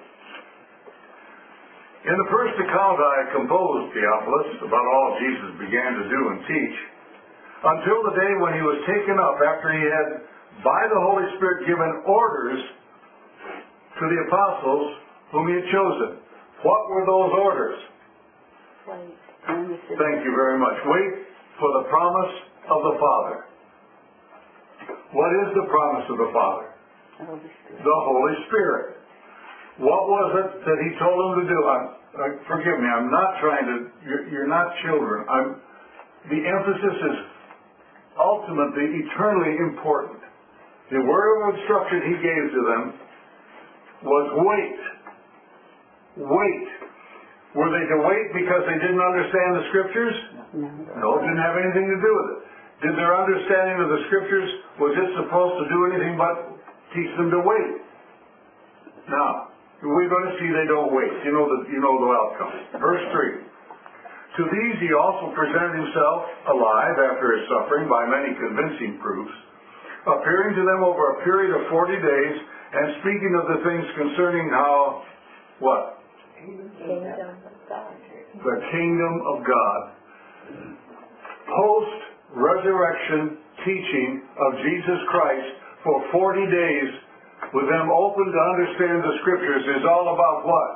A: In the first account I composed, Theophilus, about all Jesus began to do and teach, until the day when he was taken up after he had, by the Holy Spirit, given orders to the apostles whom he had chosen. What were those orders?
B: Wait.
A: Thank you very much. Wait for the promise of the Father. What is the promise of the Father?
B: The Holy Spirit.
A: The Holy Spirit. What was it that he told them to do? I'm, uh, forgive me, I'm not trying to, you're, you're not children. I'm, the emphasis is ultimately, eternally important. The word of instruction he gave to them was wait. Wait. Were they to wait because they didn't understand the Scriptures?
B: No.
A: No, it didn't have anything to do with it. Did their understanding of the Scriptures, was it supposed to do anything but teach them to wait? Now, we're going to see they don't wait. You know the, you know the outcome. Verse three. To these he also presented himself alive after his suffering by many convincing proofs, appearing to them over a period of forty days, and speaking of the things concerning how, what?
C: Kingdom of God.
A: The kingdom of God. Post-resurrection teaching of Jesus Christ for forty days, with them open to understand the Scriptures, is all about what?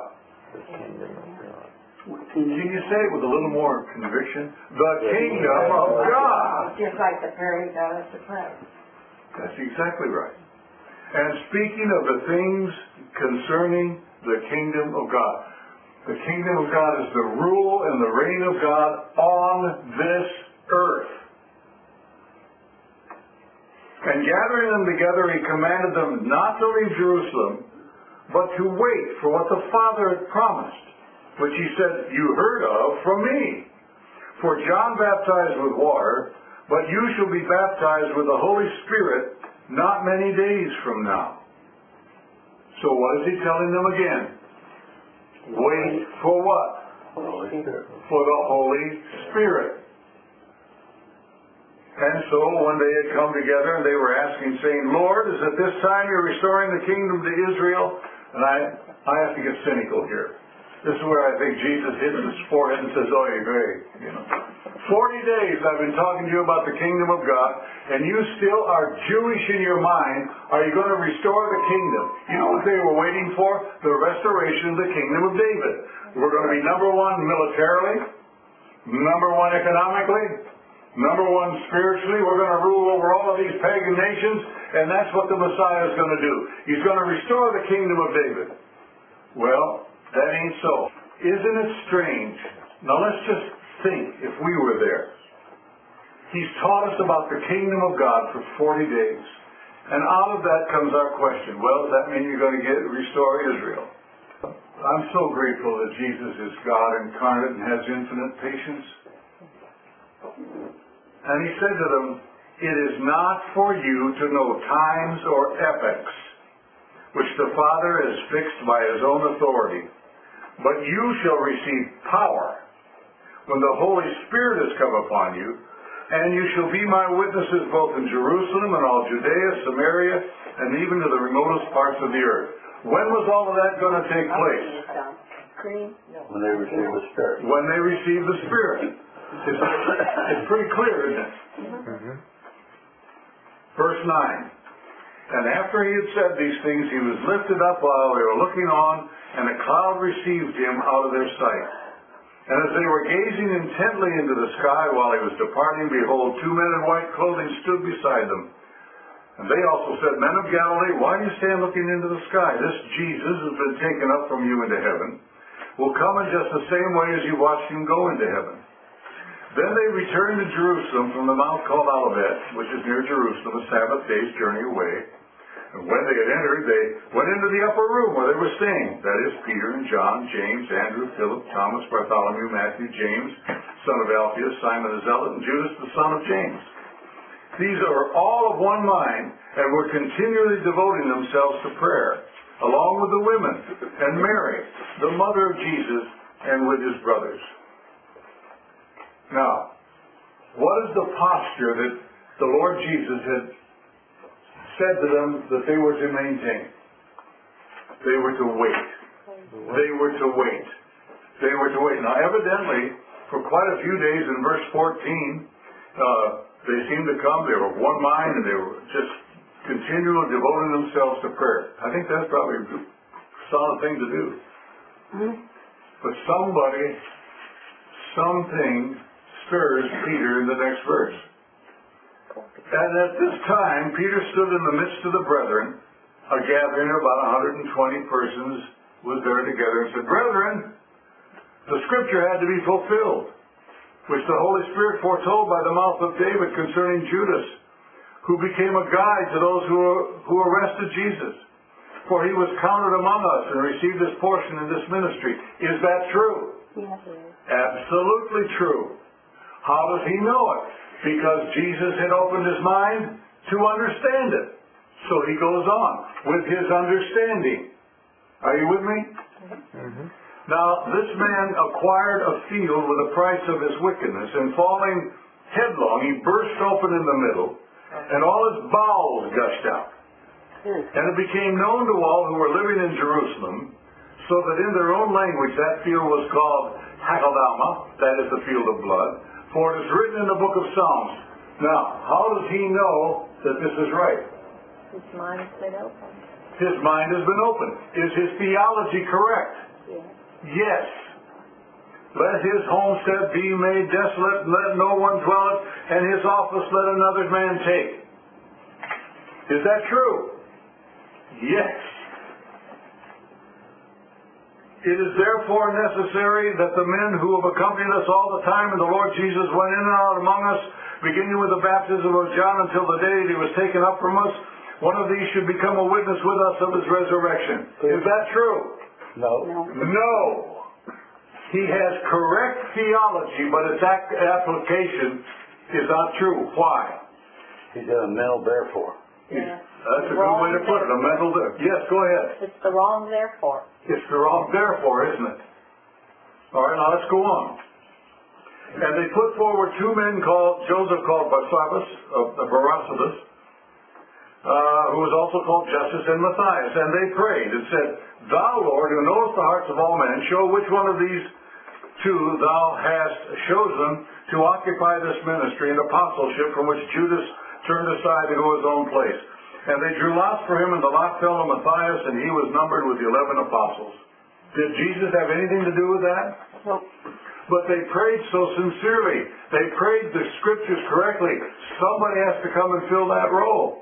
A: Can you say it with a little more conviction? The kingdom of God.
F: Just like the fairy does the play.
A: That's exactly right. And speaking of the things concerning the kingdom of God. The kingdom of God is the rule and the reign of God on this earth. And gathering them together, he commanded them not to leave Jerusalem, but to wait for what the Father had promised, which he said, you heard of from me. For John baptized with water, but you shall be baptized with the Holy Spirit not many days from now. So what is he telling them again? Wait for what?
D: Holy Spirit.
A: For the Holy Spirit. And so when they had come together, they were asking, saying, Lord, is it this time you're restoring the kingdom to Israel? And I, I have to get cynical here. This is where I think Jesus hits his forehead and says, oh, you're great. You know, Forty days I've been talking to you about the kingdom of God, and you still are Jewish in your mind. Are you going to restore the kingdom? You know what they were waiting for? The restoration of the kingdom of David. We're going to be number one militarily, number one economically, number one spiritually. We're going to rule over all of these pagan nations, and that's what the Messiah is going to do. He's going to restore the kingdom of David. Well, that ain't so. Isn't it strange? Now let's just think if we were there. He's taught us about the kingdom of God for forty days. And out of that comes our question. Well, does that mean you're going to get restore Israel? I'm so grateful that Jesus is God incarnate and has infinite patience. And he said to them, it is not for you to know times or epochs which the Father has fixed by his own authority, but you shall receive power when the Holy Spirit has come upon you, and you shall be my witnesses both in Jerusalem and all Judea, Samaria, and even to the remotest parts of the earth. When was all of that going to take place?
D: When they receive the Spirit.
A: When they receive the Spirit. It's, it's pretty clear, isn't it? Mm-hmm. Verse nine. And after he had said these things, he was lifted up while they were looking on, and a cloud received him out of their sight. And as they were gazing intently into the sky while he was departing, behold, two men in white clothing stood beside them. And they also said, Men of Galilee, why do you stand looking into the sky? This Jesus has been taken up from you into heaven will come in just the same way as you watched him go into heaven. Then they returned to Jerusalem from the mount called Olivet, which is near Jerusalem, a Sabbath day's journey away. And when they had entered, they went into the upper room where they were staying. That is Peter and John, James, Andrew, Philip, Thomas, Bartholomew, Matthew, James, son of Alphaeus, Simon the Zealot, and Judas, the son of James. These are all of one mind and were continually devoting themselves to prayer, along with the women and Mary, the mother of Jesus, and with his brothers. Now, what is the posture that the Lord Jesus had said to them that they were to maintain? They were to wait. They were to wait. They were to wait. Now, evidently, for quite a few days in verse fourteen, uh, they seemed to come, they were of one mind, and they were just continually devoting themselves to prayer. I think that's probably a solid thing to do.
B: Hmm?
A: But somebody, something stirs Peter in the next verse. And at this time, Peter stood in the midst of the brethren, a gathering of about one hundred twenty persons was there together, and said, Brethren, the scripture had to be fulfilled, which the Holy Spirit foretold by the mouth of David concerning Judas, who became a guide to those who, who arrested Jesus. For he was counted among us and received his portion in this ministry. Is that true?
B: Yes, it is.
A: Absolutely true. How does he know it? Because Jesus had opened his mind to understand it. So he goes on with his understanding. Are you with me?
B: Mm-hmm.
A: Now, this man acquired a field with the price of his wickedness, and falling headlong, he burst open in the middle, and all his bowels gushed out. And it became known to all who were living in Jerusalem, so that in their own language that field was called Hakeldama, that is the field of blood, for it is written in the book of Psalms. Now, how does he know that this is right?
C: His mind's been opened.
A: His mind has been opened. Is his theology correct?
C: Yes.
A: Yes. Let his homestead be made desolate, and let no one dwell it, and his office let another man take. Is that true? Yes. It is therefore necessary that the men who have accompanied us all the time in the Lord Jesus went in and out among us, beginning with the baptism of John until the day that he was taken up from us, one of these should become a witness with us of his resurrection. Is that true?
D: No.
B: No.
A: No. He has correct theology, but its ac- application is not true. Why?
D: He did a mental therefore.
C: Yeah.
A: That's a good way to put it, a mental there. Yes, go ahead.
C: It's the wrong therefore.
A: It's the wrong therefore, isn't it? All right, now let's go on. And they put forward two men called, Joseph called Barsabbas, of uh, Barsabbas, uh, who was also called Justus, and Matthias. And they prayed and said, Thou, Lord, who knowest the hearts of all men, show which one of these two thou hast chosen to occupy this ministry and apostleship from which Judas turned aside to go his own place. And they drew lots for him, and the lot fell to Matthias, and he was numbered with the eleven apostles. Did Jesus have anything to do with that?
B: Nope.
A: But they prayed so sincerely. They prayed the scriptures correctly. Somebody has to come and fill that role.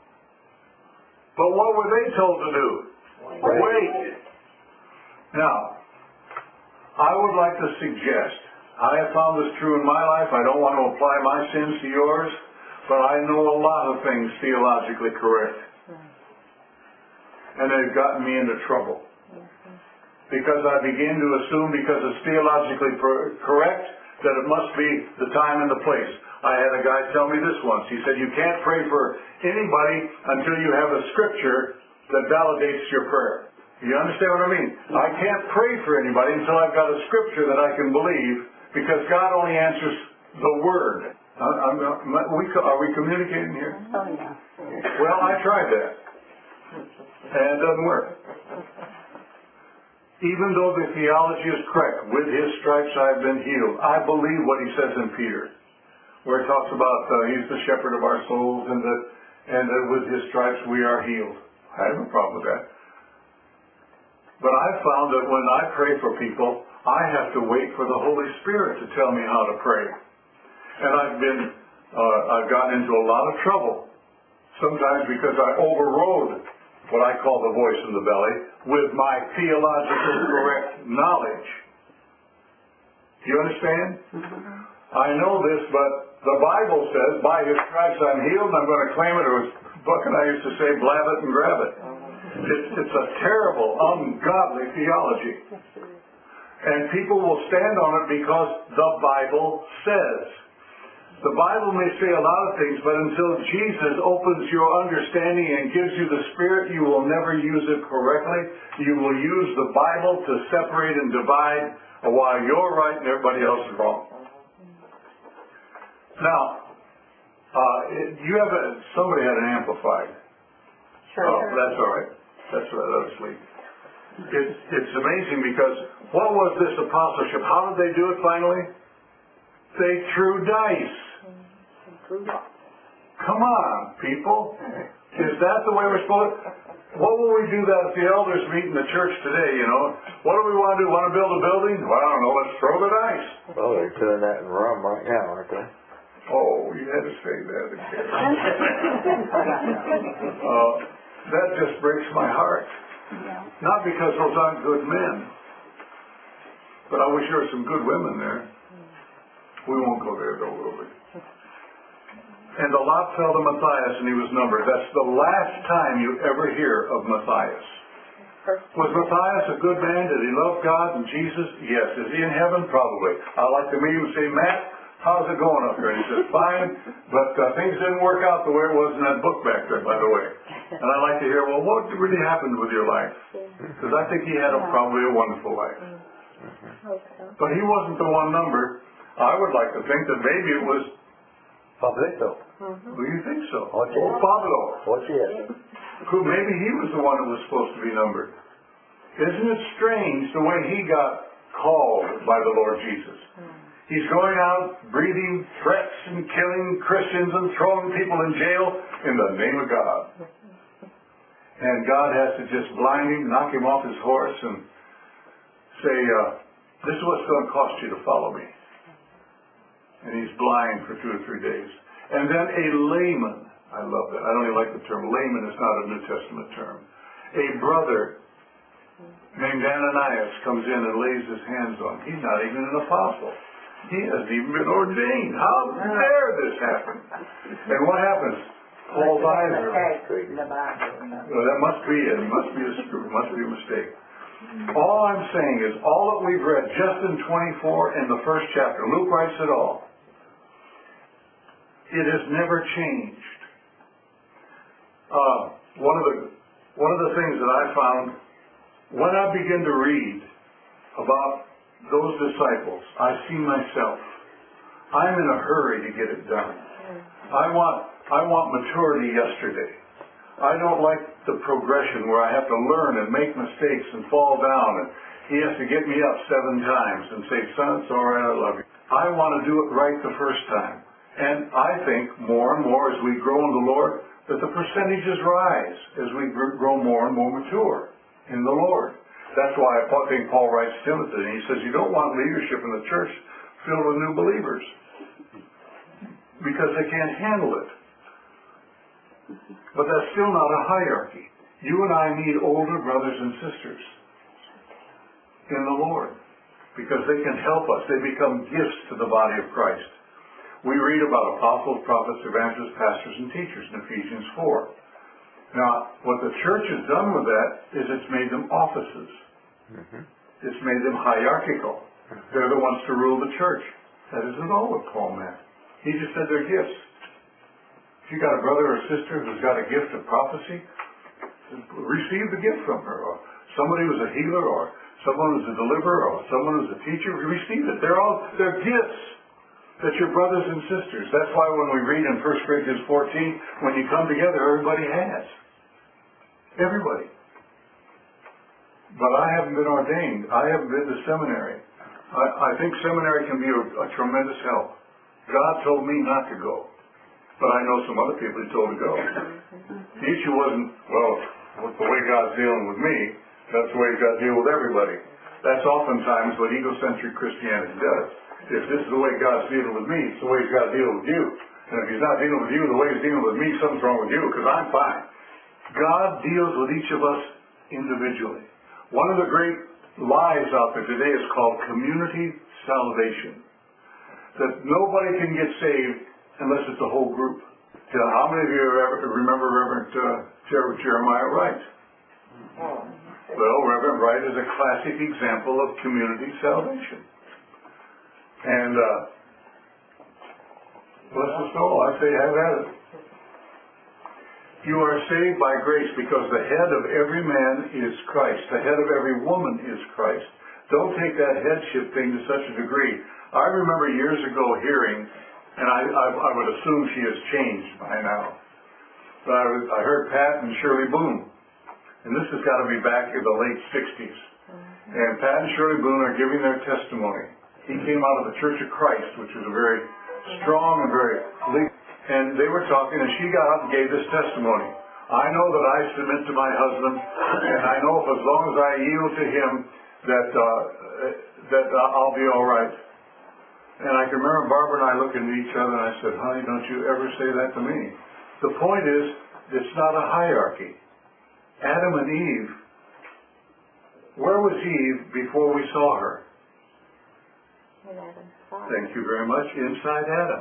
A: But what were they told to do?
D: Wait.
A: Wait. Now, I would like to suggest, I have found this true in my life. I don't want to apply my sins to yours, but I know a lot of things theologically correct. And they've gotten me into trouble. Because I begin to assume, because it's theologically per- correct, that it must be the time and the place. I had a guy tell me this once. He said, you can't pray for anybody until you have a scripture that validates your prayer. You understand what I mean? I can't pray for anybody until I've got a scripture that I can believe, because God only answers the Word. I'm, I'm, we, are we communicating here?
B: Oh, yeah.
A: Well, I tried that. And it doesn't work. Even though the theology is correct, with his stripes I have been healed. I believe what he says in Peter, where he talks about uh, he's the shepherd of our souls, and that, and that with his stripes we are healed. I have no problem with that. But I've found that when I pray for people, I have to wait for the Holy Spirit to tell me how to pray. And I've been, uh, I've gotten into a lot of trouble. Sometimes because I overrode what I call the voice in the belly with my theologically correct knowledge. Do you understand?
B: Mm-hmm.
A: I know this, but the Bible says, by his stripes I'm healed, and I'm going to claim it, or as Buck and I used to say, blab it and grab it. It's, it's a terrible, ungodly theology. And people will stand on it because the Bible says. The Bible may say a lot of things, but until Jesus opens your understanding and gives you the Spirit, you will never use it correctly. You will use the Bible to separate and divide while you're right and everybody else is wrong. Now, uh, it- you have a, somebody had an amplified.
B: Sure.
A: Oh, that's all right. That's all right, let us leave. It's, it's amazing because what was this apostleship? How did they do it finally? They threw dice. Come on, people. Is that the way we're supposed to? What will we do that if the elders meet in the church today, you know? What do we want to do? Want to build a building? Well, I don't know. Let's throw the dice.
I: Well, they're doing that in Rome right now, aren't they?
A: Oh, you had to say that again. uh, that just breaks my heart. Not because those aren't good men, but I wish there were some good women there. We won't go there, though, will we? And the lot fell to Matthias, and he was numbered. That's the last time you ever hear of Matthias. Was Matthias a good man? Did he love God and Jesus? Yes. Is he in heaven? Probably. I'd like to meet him and say, Matt, how's it going up here? And he says, fine, but uh, things didn't work out the way it was in that book back there, by the way. And I'd like to hear, well, what really happened with your life? Because I think he had a, probably a wonderful life. But he wasn't the one numbered. I would like to think that maybe it was
I: Pablito.
A: Who do you think so?
I: Oh,
A: Oh, Pablo.
I: What's it?
A: Who maybe he was the one that was supposed to be numbered. Isn't it strange the way he got called by the Lord Jesus? He's going out breathing threats and killing Christians and throwing people in jail in the name of God. And God has to just blind him, knock him off his horse, and say, uh, this is what's going to cost you to follow me. And he's blind for two or three days. And then a layman, I love that. I don't even like the term. Layman is not a New Testament term. A brother named Ananias comes in and lays his hands on him. He's not even an apostle. He hasn't even been ordained. How dare this happen? And what happens? Paul's eyes are... Well, that must be it. It must be a screw. It must be a mistake. All I'm saying is, all that we've read just in twenty-four in the first chapter, Luke writes it all. It has never changed. Uh, one of the one of the things that I found when I begin to read about those disciples, I see myself. I'm in a hurry to get it done. I want I want maturity yesterday. I don't like the progression where I have to learn and make mistakes and fall down, and he has to get me up seven times and say, son, it's all right, I love you. I want to do it right the first time. And I think more and more as we grow in the Lord, that the percentages rise as we grow more and more mature in the Lord. That's why I think Paul writes Timothy, and he says, you don't want leadership in the church filled with new believers, because they can't handle it. But that's still not a hierarchy. You and I need older brothers and sisters in the Lord, because they can help us. They become gifts to the body of Christ. We read about apostles, prophets, evangelists, pastors, and teachers in Ephesians four. Now, what the church has done with that is it's made them offices. Mm-hmm. It's made them hierarchical. Mm-hmm. They're the ones to rule the church. That isn't all what Paul meant. He just said they're gifts. If you got a brother or sister who's got a gift of prophecy, receive the gift from her. Or somebody who's a healer, or someone who's a deliverer, or someone who's a teacher, receive it. They're all they're gifts. That's your brothers and sisters. That's why when we read in First Corinthians fourteen, when you come together, everybody has. Everybody. But I haven't been ordained. I haven't been to seminary. I, I think seminary can be a, a tremendous help. God told me not to go. But I know some other people he told to go. The issue wasn't, well, with the way God's dealing with me, that's the way he's got to deal with everybody. That's oftentimes what egocentric Christianity does. If this is the way God's dealing with me, it's the way he's got to deal with you. And if he's not dealing with you the way he's dealing with me, something's wrong with you, because I'm fine. God deals with each of us individually. One of the great lies out there today is called community salvation. That nobody can get saved unless it's a whole group. Now, how many of you ever remember Reverend uh, Jeremiah Wright? Well, Reverend Wright is a classic example of community salvation. And, uh, bless his soul, I say have at it. You are saved by grace because the head of every man is Christ. The head of every woman is Christ. Don't take that headship thing to such a degree. I remember years ago hearing And I, I, I would assume she has changed by now. But I, was, I heard Pat and Shirley Boone. And this has got to be back in the late sixties. Mm-hmm. And Pat and Shirley Boone are giving their testimony. He came out of the Church of Christ, which is a very strong and very legal. And they were talking, and she got up and gave this testimony. I know that I submit to my husband, and I know if as long as I yield to him, that uh, that uh, I'll be all right. And I can remember Barbara and I looking at each other, and I said, honey, don't you ever say that to me. The point is, it's not a hierarchy. Adam and Eve, where was Eve before we saw her? Thank you very much. Inside Adam.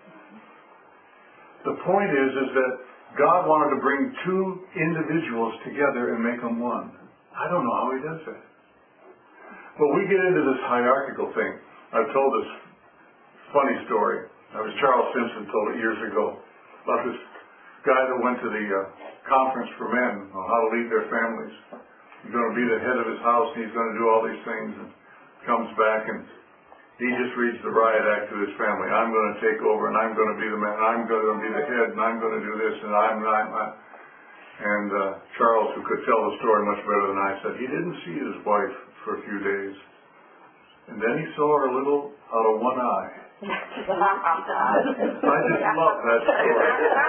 A: The point is, is that God wanted to bring two individuals together and make them one. I don't know how he does that. But we get into this hierarchical thing. I've told this funny story. I was Charles Simpson told it years ago about this guy that went to the uh, conference for men on how to lead their families. He's going to be the head of his house, and he's going to do all these things, and comes back and he just reads the riot act to his family. I'm going to take over, and I'm going to be the man, I'm going to be the head, and I'm going to do this, and I'm not. And uh, Charles, who could tell the story much better than I, said he didn't see his wife for a few days. And then he saw her a little out of one eye. I just love that story.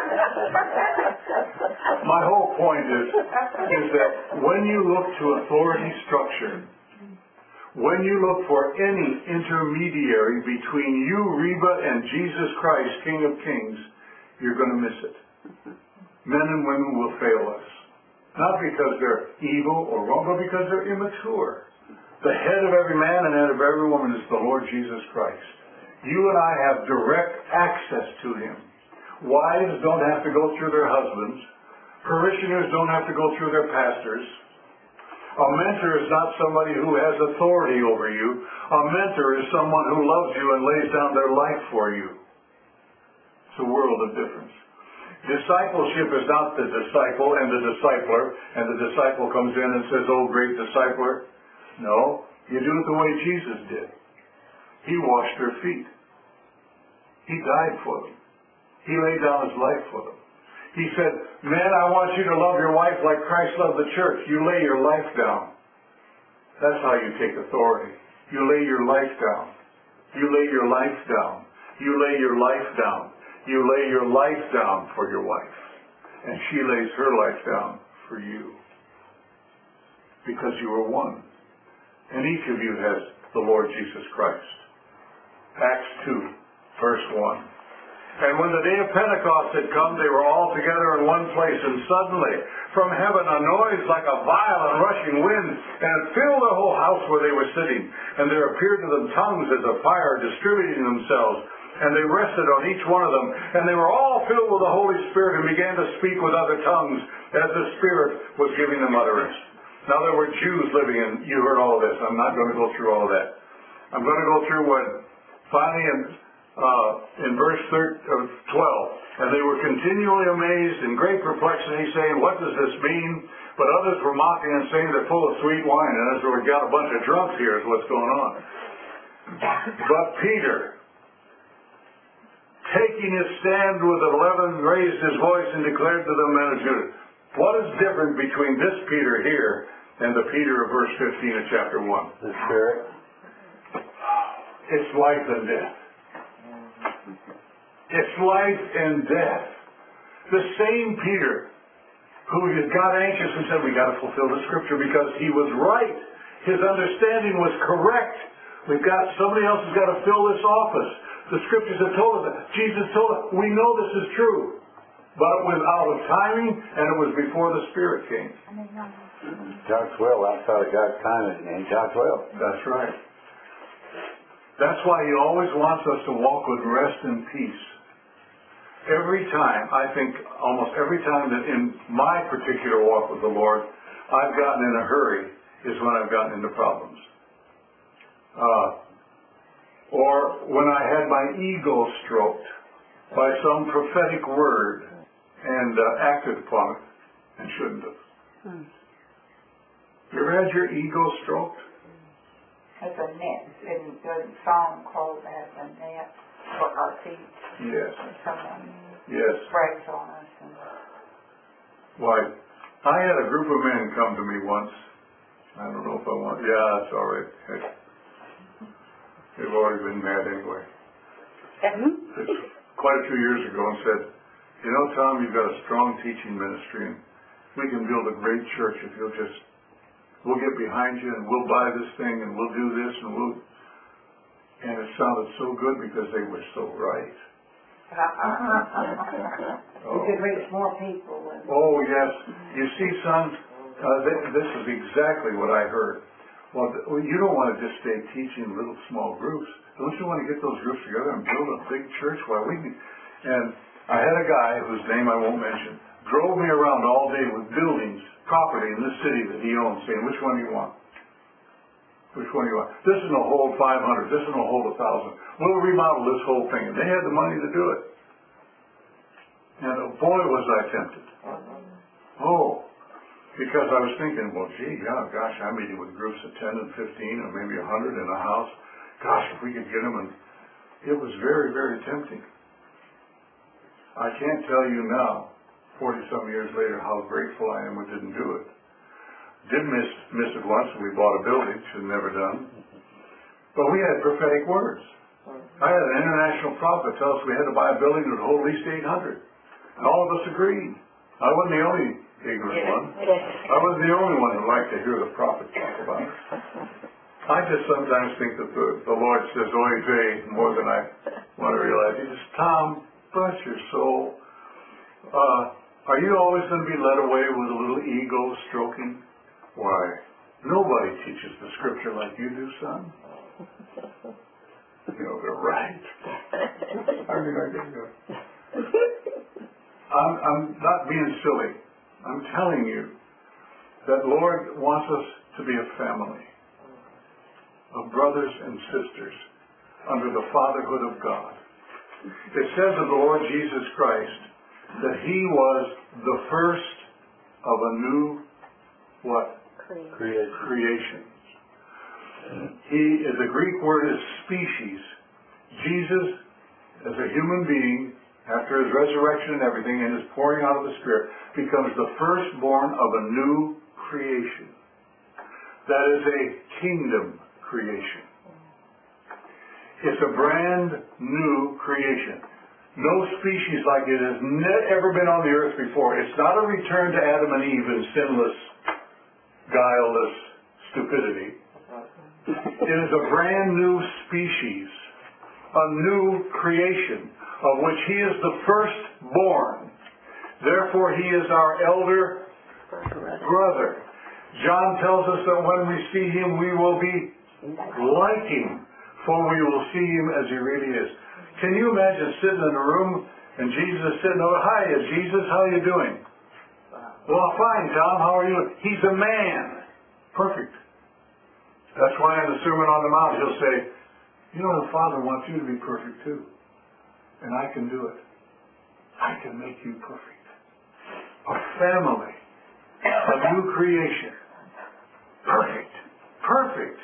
A: My whole point is, is that when you look to authority structure, when you look for any intermediary between you, Reba, and Jesus Christ, King of Kings, you're going to miss it. Men and women will fail us. Not because they're evil or wrong, but because they're immature. The head of every man and head of every woman is the Lord Jesus Christ. You and I have direct access to him. Wives don't have to go through their husbands. Parishioners don't have to go through their pastors. A mentor is not somebody who has authority over you. A mentor is someone who loves you and lays down their life for you. It's a world of difference. Discipleship is not the disciple and the discipler, and the disciple comes in and says, oh, great discipler. No, you do it the way Jesus did. He washed their feet. He died for them. He laid down his life for them. He said, men, I want you to love your wife like Christ loved the church. You lay your life down. That's how you take authority. You lay your life down. You lay your life down. You lay your life down. You lay your life down for your wife. And she lays her life down for you. Because you are one. And each of you has the Lord Jesus Christ. Acts two, verse one. And when the day of Pentecost had come, they were all together in one place, and suddenly from heaven a noise like a violent rushing wind, and it filled the whole house where they were sitting. And there appeared to them tongues as of fire distributing themselves, and they rested on each one of them. And they were all filled with the Holy Spirit and began to speak with other tongues as the Spirit was giving them utterance. Now there were Jews living, and you heard all of this. I'm not going to go through all of that. I'm going to go through what finally in Uh, in verse twelve, and they were continually amazed in great perplexity, saying, what does this mean? But others were mocking and saying, they're full of sweet wine, and as we've got a bunch of drunks here is what's going on. But Peter, taking his stand with the eleven, raised his voice and declared to them, men of Judah. What is different between this Peter here and the Peter of verse fifteen of chapter one?
D: The Spirit.
A: It's life and death. It's life and death. The same Peter who got anxious and said, we got to fulfill the scripture because he was right. His understanding was correct. We've got, somebody else has got to fill this office. The scriptures have told us that. Jesus told us, we know this is true. But it was out of timing, and it was before the Spirit came.
D: God's will outside of God's timing ain't God's will.
A: That's right. That's why he always wants us to walk with rest and peace. Every time, I think almost every time that in my particular walk with the Lord, I've gotten in a hurry is when I've gotten into problems. Uh, or when I had my ego stroked by some prophetic word and uh, acted upon it and shouldn't have. Hmm. You ever had your ego stroked?
F: It's a net. There's a song called that, a net.
H: put our feet
A: Yes,
H: when someone
A: yes.
H: breaks on us. And
A: Why, I had a group of men come to me once. I don't know if I want, yeah, that's all right. Heck, they've already been mad anyway. It's quite a few years ago and said, you know, Tom, you've got a strong teaching ministry and we can build a great church if you'll just, we'll get behind you and we'll buy this thing and we'll do this and we'll, and it sounded so good because they were so right.
F: You could reach more people. And
A: Oh, yes. You see, son, uh, th- this is exactly what I heard. Well, th- well, you don't want to just stay teaching little small groups. Don't you want to get those groups together and build a big church? Well, we can. And I had a guy whose name I won't mention, drove me around all day with buildings, property in this city that he owns, saying, which one do you want? Which one do you want? This is going to hold five hundred. This is going to hold one thousand. We'll remodel this whole thing. And they had the money to do it. And oh, boy, was I tempted. Oh, because I was thinking, well, gee, yeah, gosh, I'm meeting with groups of ten and fifteen or maybe one hundred in a house. Gosh, if we could get them. And it was very, very tempting. I can't tell you now, forty-some years later, how grateful I am we didn't do it. Did miss, miss it once, and we bought a building, should have never done. But we had prophetic words. I had an international prophet tell us we had to buy a building that would hold at least eight hundred. And all of us agreed. I wasn't the only ignorant one. I wasn't the only one who liked to hear the prophet talk about it. I just sometimes think that the, the Lord says, oy vey, more than I want to realize. He says, Tom, bless your soul. Uh, are you always going to be led away with a little ego stroking? Why, nobody teaches the scripture like you do, son. You know, they're right. I mean, I think they're... I'm, I'm not being silly. I'm telling you that Lord wants us to be a family of brothers and sisters under the fatherhood of God. It says of the Lord Jesus Christ that He was the first of a new, what?
I: Creation.
A: Creation. He, the Greek word is species. Jesus, as a human being, after His resurrection and everything, and His pouring out of the Spirit, becomes the firstborn of a new creation. That is a kingdom creation. It's a brand new creation. No species like it has ne- ever been on the earth before. It's not a return to Adam and Eve in sinless, guileless stupidity. It is a brand new species, a new creation, of which He is the firstborn. Therefore, He is our elder brother. John tells us that when we see Him, we will be like Him, for we will see Him as He really is. Can you imagine sitting in a room and Jesus is sitting over, hi, Jesus, how are you doing? Well, fine, Tom, how are you? He's a man. Perfect. That's why in the Sermon on the Mount He'll say, you know, the Father wants you to be perfect too. And I can do it. I can make you perfect. A family. A new creation. Perfect. Perfect.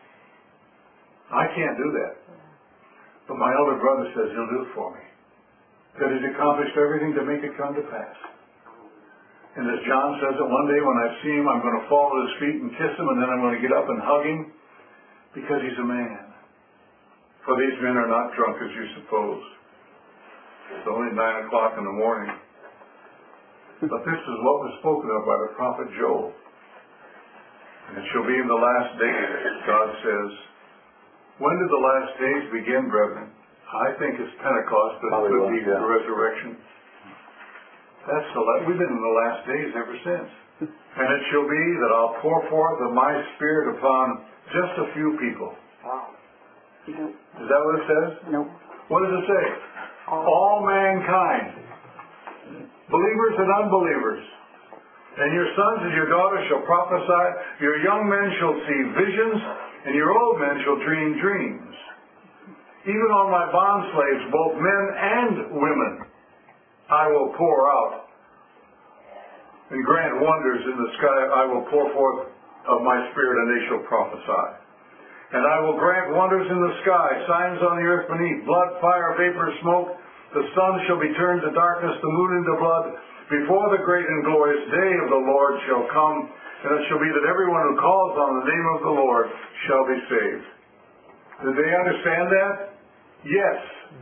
A: I can't do that. But my elder brother says He'll do it for me. That He's accomplished everything to make it come to pass. And as John says that one day when I see Him, I'm going to fall at His feet and kiss Him, and then I'm going to get up and hug Him, because He's a man. For these men are not drunk as you suppose. It's only nine o'clock in the morning. But this is what was spoken of by the prophet Joel. And it shall be in the last days, God says. When did the last days begin, brethren? I think it's Pentecost, but it could be the resurrection. That's the la- we've been in the last days ever since. And it shall be that I'll pour forth of my Spirit upon just a few people.
B: Nope.
A: Is that what it says?
B: Nope.
A: What does it say? All mankind. Believers and unbelievers. And your sons and your daughters shall prophesy. Your young men shall see visions, and your old men shall dream dreams. Even on my bondslaves, both men and women, I will pour out and grant wonders in the sky. I will pour forth of my Spirit, and they shall prophesy. And I will grant wonders in the sky, signs on the earth beneath, blood, fire, vapor, smoke. The sun shall be turned to darkness, the moon into blood, before the great and glorious day of the Lord shall come. And it shall be that everyone who calls on the name of the Lord shall be saved. Did they understand that? Yes.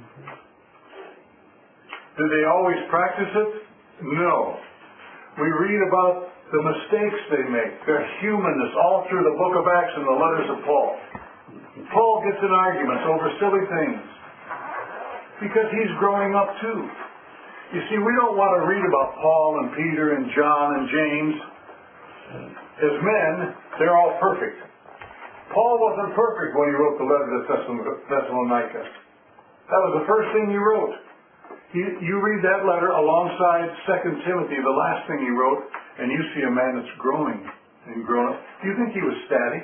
A: Did they always practice it? No. We read about the mistakes they make, their humanness, all through the book of Acts and the letters of Paul. Paul gets in arguments over silly things because he's growing up too. You see, we don't want to read about Paul and Peter and John and James. As men, they're all perfect. Paul wasn't perfect when he wrote the letter to Thessalonica. That was the first thing he wrote. You, you read that letter alongside Second Timothy, the last thing he wrote, and you see a man that's growing and grown up. Do you think he was static?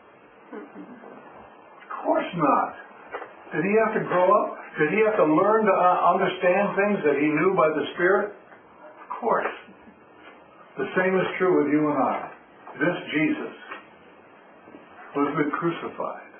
A: Of course not. Did he have to grow up? Did he have to learn to uh, understand things that he knew by the Spirit? Of course. The same is true with you and I. This Jesus who has been crucified,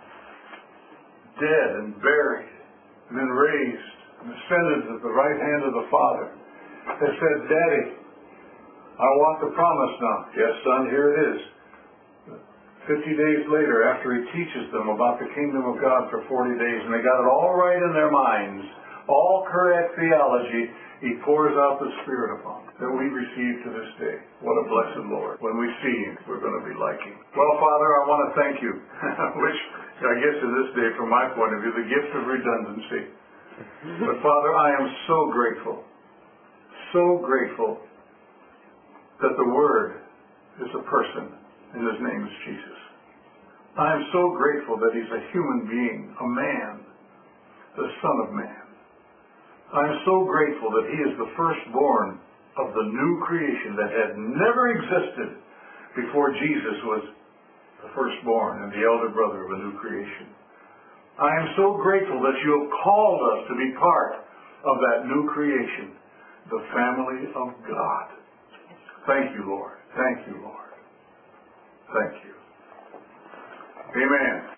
A: dead and buried, and then raised, and ascended to the right hand of the Father, has said, Daddy, I want the promise now. Yes, son, here it is. Fifty days later, after he teaches them about the kingdom of God for forty days, and they got it all right in their minds, all correct theology, he pours out the Spirit upon them that we receive to this day. What a blessed Lord. When we see him, we're going to be like him. Well, Father, I want to thank you, which I guess in this day, from my point of view, the gift of redundancy. But Father, I am so grateful, so grateful that the Word is a person and his name is Jesus. I am so grateful that he's a human being, a man, the Son of Man. I am so grateful that he is the firstborn of the new creation that had never existed before Jesus was the firstborn and the elder brother of a new creation. I am so grateful that you have called us to be part of that new creation, the family of God. Thank you, Lord. Thank you, Lord. Thank you. Amen.